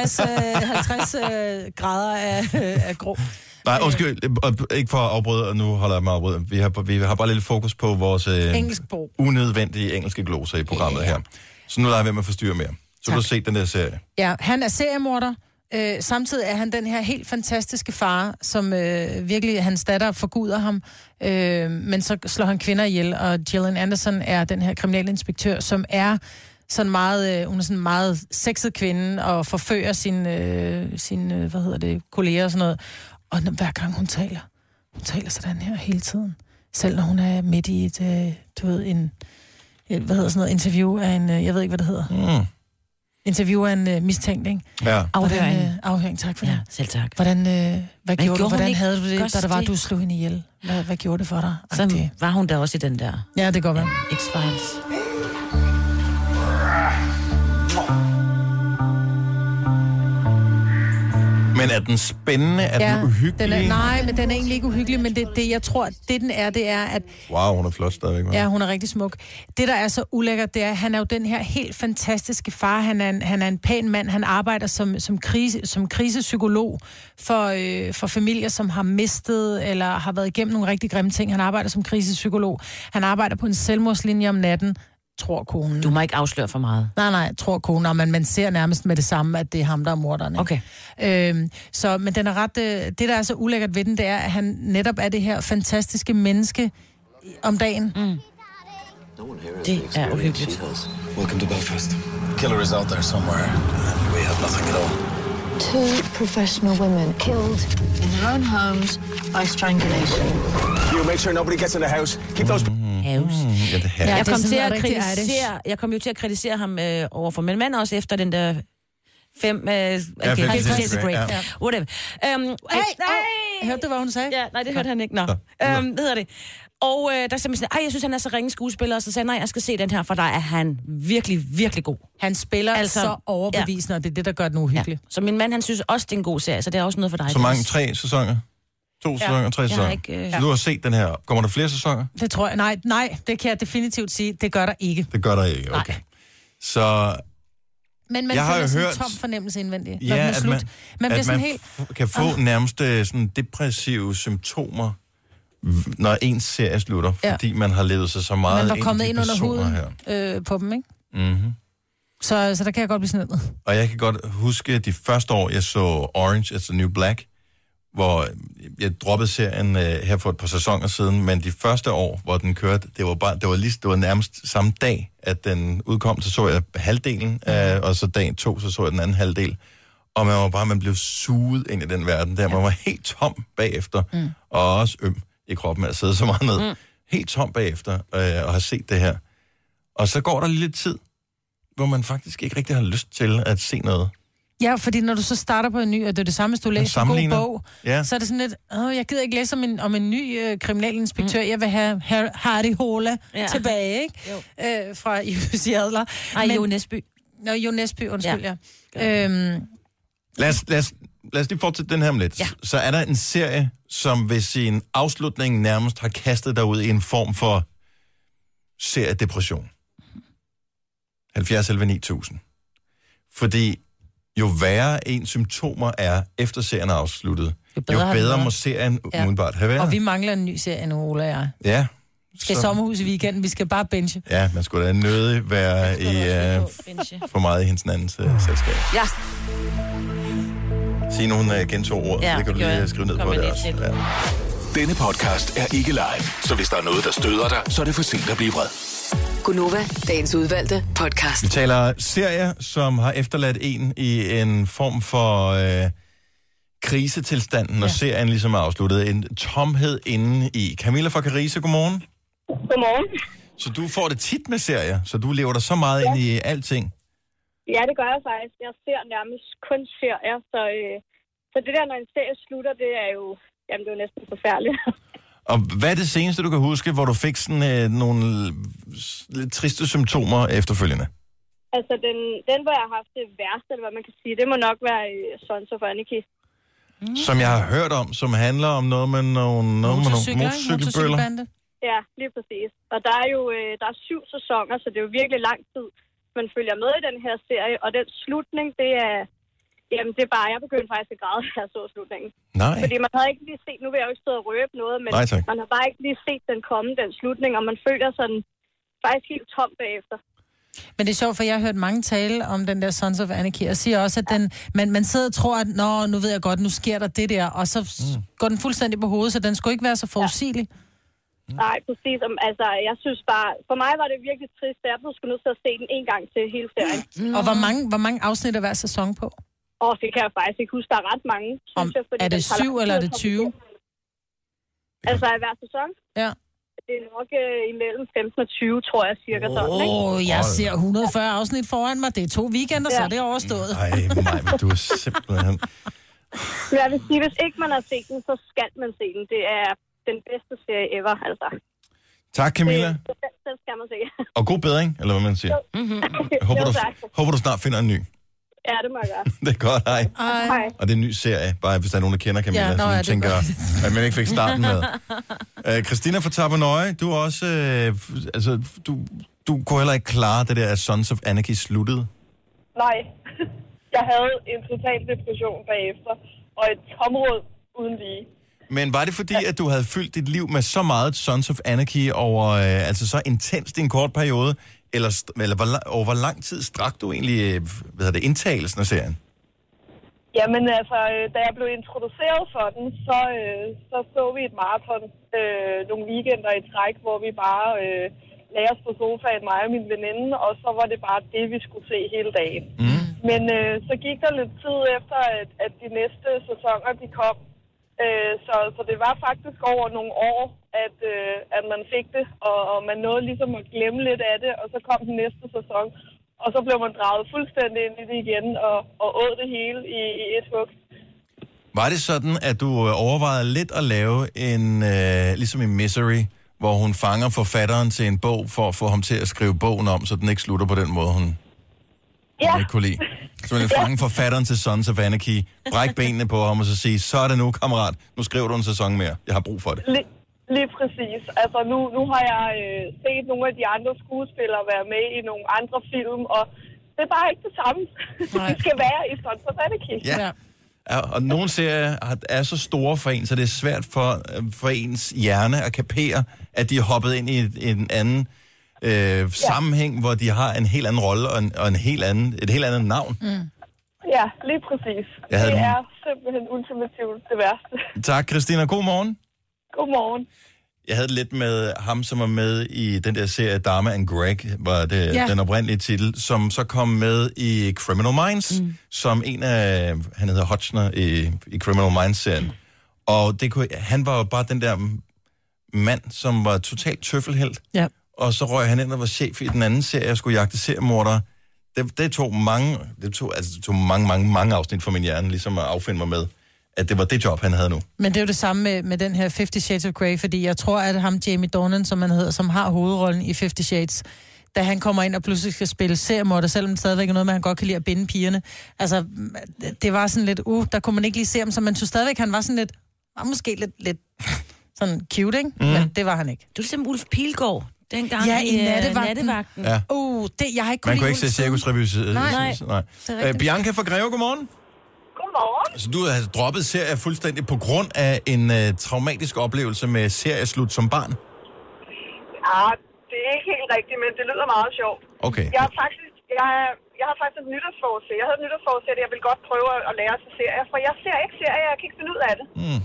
50 grader af grå. Nej, undskyld, ikke for at afbryde, og nu holder jeg mig afbryde. Vi har bare lidt fokus på vores unødvendige engelske gloser i programmet her. Så nu lader jeg med at forstyrre mere. Så du har set den der serie. Ja, han er seriemorder. Samtidig er han den her helt fantastiske far, som virkelig, hans datter forguder ham, men så slår han kvinder ihjel, og Gillian Anderson er den her kriminalinspektør, som er sådan meget, hun er sådan meget sexet kvinde, og forfører sine kolleger og sådan noget. Og hver gang hun taler sådan her hele tiden. Selv når hun er midt i et, interview af en, jeg ved ikke, hvad det hedder. Interview af en mistænkt, ikke? Ja. Afhøring, tak for det. Ja, selv tak. Hvad gjorde du? Hvordan havde du det, da der var, du slog hende ihjel? Hvad gjorde det for dig? Så var hun der også i den der. Ja, det går vel. X-Files. Men er den spændende? Er den uhyggelig? Nej, men den er egentlig ikke uhyggelig, men det jeg tror, det den er, det er, at... Wow, hun er flot stadigvæk. Ja, hun er rigtig smuk. Det, der er så ulækkert, det er, at han er jo den her helt fantastiske far. Han er en pæn mand. Han arbejder som krisepsykolog for familier, som har mistet eller har været igennem nogle rigtig grimme ting. Han arbejder som krisepsykolog. Han arbejder på en selvmordslinje om natten. Tror konen. Du må ikke afsløre for meget. Nej, tror konen, men man ser nærmest med det samme, at det er ham, der er morderen. Okay. Men den er ret... det, der er så ulækkert ved den, det er, at han netop er det her fantastiske menneske om dagen. Det er uhyggeligt. Welcome to Belfast. Killer is out there somewhere, and we have nothing at all. 2 professional women killed in their own homes by strangulation. You make sure nobody gets in the house. Keep those... Jeg kom jo til at kritisere ham overfor min mand også efter den der 5 whatever. Hørte du, hvad hun sagde? Ja, nej, det hørte han ikke. Hvad hedder det? Og der sagde man sådan, jeg synes, han er så ringe skuespiller, og så sagde nej, jeg skal se den her, for der er han virkelig, virkelig god. Han spiller så overbevisende, og det er det, der gør den uhyggelig. Ja. Så min mand, han synes også, det er en god serie, så det er også noget for dig. Så mange 3 sæsoner? 2 sæsoner, 3 sæsoner. Så du har set den her. Kommer der flere sæsoner? Det tror jeg. Nej, det kan jeg definitivt sige. Det gør der ikke. Det gør der ikke, okay. Nej. Så... Men man føler sådan en tom fornemmelse indvendigt. Ja, at man kan få nærmest sådan depressive symptomer, når ens serie slutter, fordi man har levet sig så meget ind i personer her. På dem, ikke? Mm-hmm. Så der kan jeg godt blive sneddet. Og jeg kan godt huske de første år, jeg så Orange is the New Black, hvor jeg droppede serien her for et par sæsoner siden, men de første år, hvor den kørte, det var nærmest samme dag, at den udkom, så jeg halvdelen, og så dag 2, så jeg den anden halvdel. Og man blev suget ind i den verden der. Man var helt tom bagefter, og også øm i kroppen at sidde så meget ned. Helt tom bagefter og have set det her. Og så går der lige lidt tid, hvor man faktisk ikke rigtig har lyst til at se noget. Ja, fordi når du så starter på en ny, og det er det samme, hvis du læser en god bog, så er det sådan lidt, jeg gider ikke læse om en ny kriminalinspektør, jeg vil have Hardy Hola tilbage, ikke? Fra Jussi Adler. Nej, Jo Nesbø. Nå, Jo Nesbø, undskyld, ja. Lad os lige fortsætte den her om lidt. Ja. Så er der en serie, som ved sin afslutning nærmest har kastet dig ud i en form for seriedepression. 70-9000. Fordi jo værre ens symptomer er, efter serien er afsluttet, jo bedre må serien umiddelbart have været. Og vi mangler en ny serie nu, Ola og jeg. Ja. Vi skal i sommerhus i weekenden, vi skal bare binge. Ja, man skulle da nødig være i for meget i hendes andens selskab. Ja. Signe, hun gentog ordet, det kan du lige skrive ned på det også. Ja. Denne podcast er ikke live, så hvis der er noget, der støder dig, så er det for sent at blive vred. Gunova, dagens udvalgte podcast. Vi taler serier, som har efterladt en i en form for krisetilstand, når serien ligesom er afsluttet. En tomhed inde i. Camilla fra Carise, godmorgen. Godmorgen. Så du får det tit med serier, så du lever dig så meget ind i alting. Ja, det gør jeg faktisk. Jeg ser nærmest kun serier, så det der, når en serie slutter, det er jo næsten forfærdeligt. Og hvad er det seneste, du kan huske, hvor du fik sådan nogle lidt triste symptomer efterfølgende? Altså, den hvor jeg har haft det værste, eller hvad man kan sige, det må nok være Sons of Anarchy. Som jeg har hørt om, som handler om noget med nogle motorcykelbøller. Ja, lige præcis. Og der er jo der er 7 sæsoner, så det er jo virkelig lang tid, man følger med i den her serie. Og den slutning, det er jeg begyndte faktisk at græde, da jeg så slutningen. Nej. Fordi man havde ikke lige set, nu vil jeg jo ikke stå og røbe noget, men man har bare ikke lige set den komme, den slutning, og man føler sådan faktisk helt tom bagefter. Men det er sjovt, for jeg har hørt mange tale om den der Sons of Anarchy, og siger også, at man sidder og tror, at nu ved jeg godt, nu sker der det der, og så går den fuldstændig på hovedet, så den skulle ikke være så forudsigelig. Nej, præcis. Altså, jeg synes bare, for mig var det virkelig trist, at jeg blev sgu nødt til at se den en gang til hele serien. Og hvor mange afsnit er hver sæson på? Det kan jeg faktisk ikke huske. Der er ret mange, synes jeg. Er det 7 eller er det 20? Altså, i hver sæson? Ja. Det er nok imellem 15 og 20, tror jeg, cirka sådan, ikke? Jeg ser 140 afsnit foran mig. Det er 2 weekender, så er det overstået. Nej, men du er simpelthen... Jeg vil sige, hvis ikke man har set den, så skal man se den. Det er den bedste serie ever, altså. Tak, Camilla. Den skal man se. Og god bedring, eller hvad man siger. Håber du snart finder en ny. Ja, det må jeg gøre. Det er godt, hej. Og det er en ny serie, bare hvis der er nogen, der kender Camilla, så du tænker, at man ikke fik starten med. Christina fra Tappernøje, du er også, du kunne heller ikke klare det der, at Sons of Anarchy sluttede. Nej, jeg havde en total depression bagefter, og et tområd uden lige. Men var det fordi, at du havde fyldt dit liv med så meget Sons of Anarchy over, så intenst i en kort periode, eller over hvor lang tid strak du egentlig indtagelsen af serien? Jamen altså, da jeg blev introduceret for den, så vi et maraton nogle weekender i træk, hvor vi bare lagde os på sofaen, mig og min veninde, og så var det bare det, vi skulle se hele dagen. Men så gik der lidt tid efter, at de næste sæsoner, de kom. Så det var faktisk over nogle år, at man fik det, og man nåede ligesom at glemme lidt af det, og så kom den næste sæson, og så blev man draget fuldstændig ind i det igen, og åd det hele i et hug. Var det sådan, at du overvejede lidt at lave en, ligesom i Misery, hvor hun fanger forfatteren til en bog, for at få ham til at skrive bogen om, så den ikke slutter på den måde, hun ikke kunne lide? Så man fange forfatteren til Sons of Anarchy, bræk benene på ham og så sige, så er det nu, kammerat, nu skriver du en sæson mere. Jeg har brug for det. Lige præcis. Altså nu har jeg set nogle af de andre skuespillere være med i nogle andre film, og det er bare ikke det samme. Det skal være i Sons of Anarchy. Ja. Og nogle serier er så store for en, så det er svært for ens hjerne at kapere, at de er hoppet ind i en anden sammenhæng, hvor de har en helt anden rolle og et helt andet navn. Ja, lige præcis. Det er simpelthen ultimativt det værste. Tak, Christina. God morgen. God morgen. Jeg havde det lidt med ham, som var med i den der serie Dharma and Greg, var det den oprindelige titel, som så kom med i Criminal Minds, som en af, han hedder Hutchner i Criminal Minds-serien. Og han var jo bare den der mand, som var totalt tøffelhelt. Ja. Og så røg han ind og var chef i den anden serie, og skulle jagte seriemordere. Det tog mange afsnit for min hjerne, ligesom at affinde mig med, at det var det job, han havde nu. Men det er jo det samme med den her 50 Shades of Grey, fordi jeg tror, at ham Jamie Dornan, som han hedder, som har hovedrollen i 50 Shades, da han kommer ind og pludselig skal spille seriemorder, selvom det stadigvæk er noget med, han godt kan lide at binde pigerne. Altså, det var sådan lidt, der kunne man ikke lige se ham, så man synes stadigvæk, han var sådan lidt, måske lidt sådan cute, ikke? Men det var han ikke. Du er ligesom Ulf Pilgaard. Dengang i nattevagten. Ja. Jeg har ikke man kunne ikke se Cirkusrevy. Nej. Bianca fra Greve, godmorgen. Godmorgen. Så du har droppet serier fuldstændig på grund af en traumatisk oplevelse med serieslut som barn? Ja, det er ikke helt rigtigt, men det lyder meget sjovt. Okay. Jeg har faktisk et nytårsforsæt. Jeg havde et nytårsforsæt, jeg vil godt prøve at lære at se serier, for jeg ser ikke serier, jeg kan ikke finde ud af det.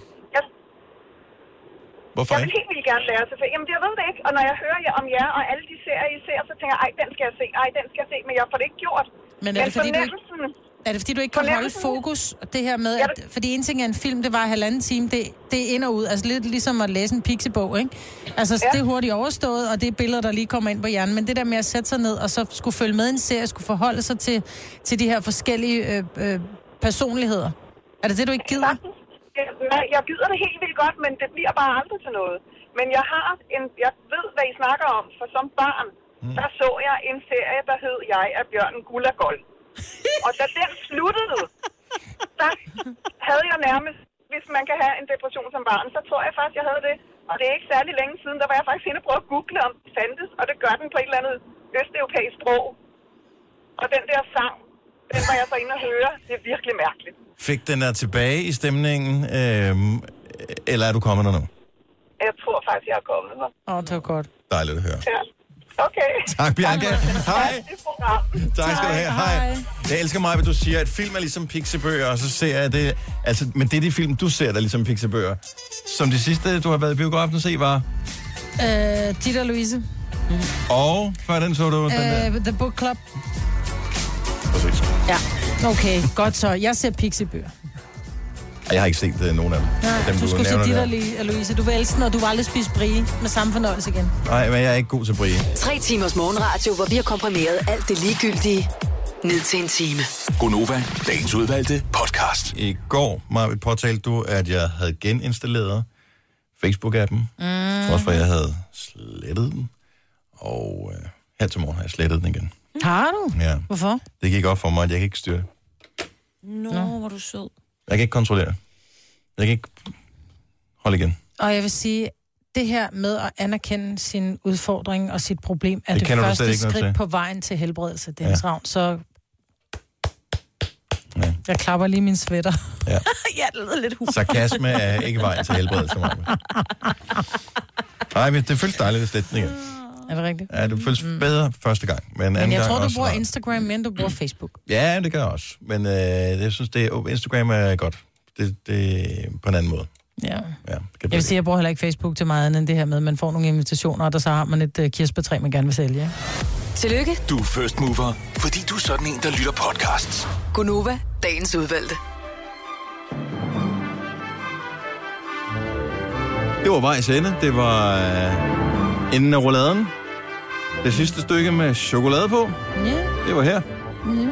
Hvorfor jeg vil helt vildt gerne lære sig. Jamen, jeg ved det ikke. Og når jeg hører om jer og alle de serier, I ser, så tænker jeg, den skal jeg se, men jeg får det ikke gjort. Men er det fordi, du ikke kan holde fokus? Det her med, fordi en ting er en film, det var 1,5 time, det er ind og ud. Altså lidt ligesom at læse en pixiebog, ikke? Altså, det er hurtigt overstået, og det er billeder, der lige kommer ind på hjernen. Men det der med at sætte sig ned, og så skulle følge med en serie, skulle forholde sig til de her forskellige personligheder. Er det du ikke gider? Jeg gider det helt vildt godt, men det bliver bare aldrig til noget. Men jeg ved, hvad I snakker om, for som barn, der så jeg en serie, der hed Jeg er bjørnen Gulagold. Og da den sluttede, der havde jeg nærmest, hvis man kan have en depression som barn, så tror jeg faktisk, jeg havde det. Og det er ikke særlig længe siden, der var jeg faktisk inde og prøve at google, om det fandtes, og det gør den på et eller andet østeuropæisk sprog. Og den der sang, den var jeg så inde og høre. Det er virkelig mærkeligt. Fik den tilbage i stemningen, eller er du kommet der nu? Jeg tror faktisk, jeg er kommet der. Det var godt. Dejligt at høre. Ja. Okay. Tak, Bianca. Hej. Tak skal du have. Hej. Jeg elsker mig, at du siger, at film er ligesom pixiebøger, og så ser jeg det. Altså, men det er de film, du ser, der er ligesom pixiebøger. Som det sidste, du har været i biografen at se, var? Ditte og Louise. Og før den så du den der? The Book Club. Præcis. Ja, okay. Godt så. Jeg ser pixiebøger. Jeg har ikke set nogen af dem. Nej, dem, du skulle se Ditte og Louise. Du vil elske den, og du vil aldrig spise brie med samme fornøjelse igen. Nej, men jeg er ikke god til brie. 3 timers morgenradio, hvor vi har komprimeret alt det ligegyldige ned til en time. Gonova, dagens udvalgte podcast. I går, Marvitt, påtalte du, at jeg havde geninstalleret Facebook-appen. Trods for, at jeg havde slettet den. Og her til morgen har jeg slettet den igen. Har du? Ja. Hvorfor? Det gik op for mig, at jeg kan ikke styre det. Hvor du sød. Jeg kan ikke kontrollere det. Jeg kan ikke holde igen. Og jeg vil sige, det her med at anerkende sin udfordring og sit problem, er det første skridt på vejen til helbredelse. Det er en ravn, så... Ja. Jeg klapper lige min sweater. Ja. Ja, det lyder lidt humor. Sarkasme er ikke vejen til helbredelse. Nej, men det føles dejligt at slette den igen. Er det rigtigt? Ja, det føles bedre første gang. Men jeg tror, du bruger Instagram, men du bruger Facebook. Ja, det gør jeg også. Men jeg synes, Instagram er godt. Det på en anden måde. Ja. Jeg vil sige, jeg bruger heller ikke Facebook til meget andet end det her med, at man får nogle invitationer, og der så har man et kirsebærtræ, man gerne vil sælge. Tillykke. Du er first mover, fordi du er sådan en, der lytter podcasts. Gonova, dagens udvalgte. Det var vejs ende. Det var enden af rouladen. Det sidste stykke med chokolade på. Ja. Det var her. Ja.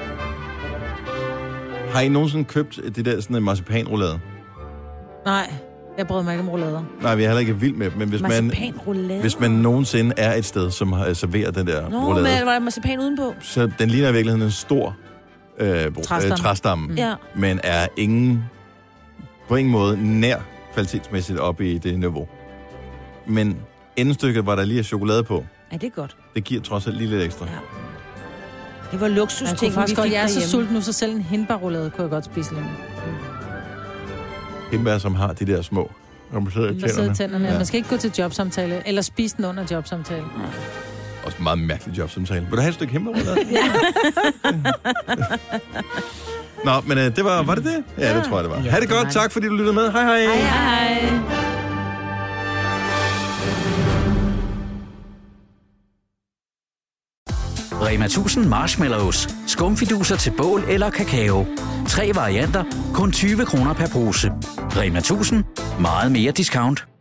Har I nogensinde købt det der sådan en marcipanroulade? Nej, jeg bryder mig ikke om roulader. Nej, vi er heller ikke vild med dem, men hvis man nogensinde er et sted, som har serveret den der roulade... Nå, men var marcipan udenpå? Så den ligner i virkeligheden en stor træstamme, men er på ingen måde nær kvalitetsmæssigt oppe i det niveau. Men endestykket var der lige chokolade på. Ja, det er godt. Det giver trods alt lige lidt ekstra. Ja. Det var luksusting, vi fik jeg er så sulten nu, så selv en hindbærroulade kunne jeg godt spise lidt. Hindbær, som har de der små ramasserede tænderne. Ja. Man skal ikke gå til jobsamtale, eller spise den under jobsamtale. Også en meget mærkelig jobsamtale. Vil du have et stykke himmelrød? Nå, men det var det det? Ja, det tror jeg, det var. Ha' det godt. Tak, fordi du lyttede med. Hej, hej. Hej, hej. Rema 1000 marshmallows. Skumfiduser til bål eller kakao. 3 varianter. Kun 20 kroner per pose. Rema 1000. Meget mere discount.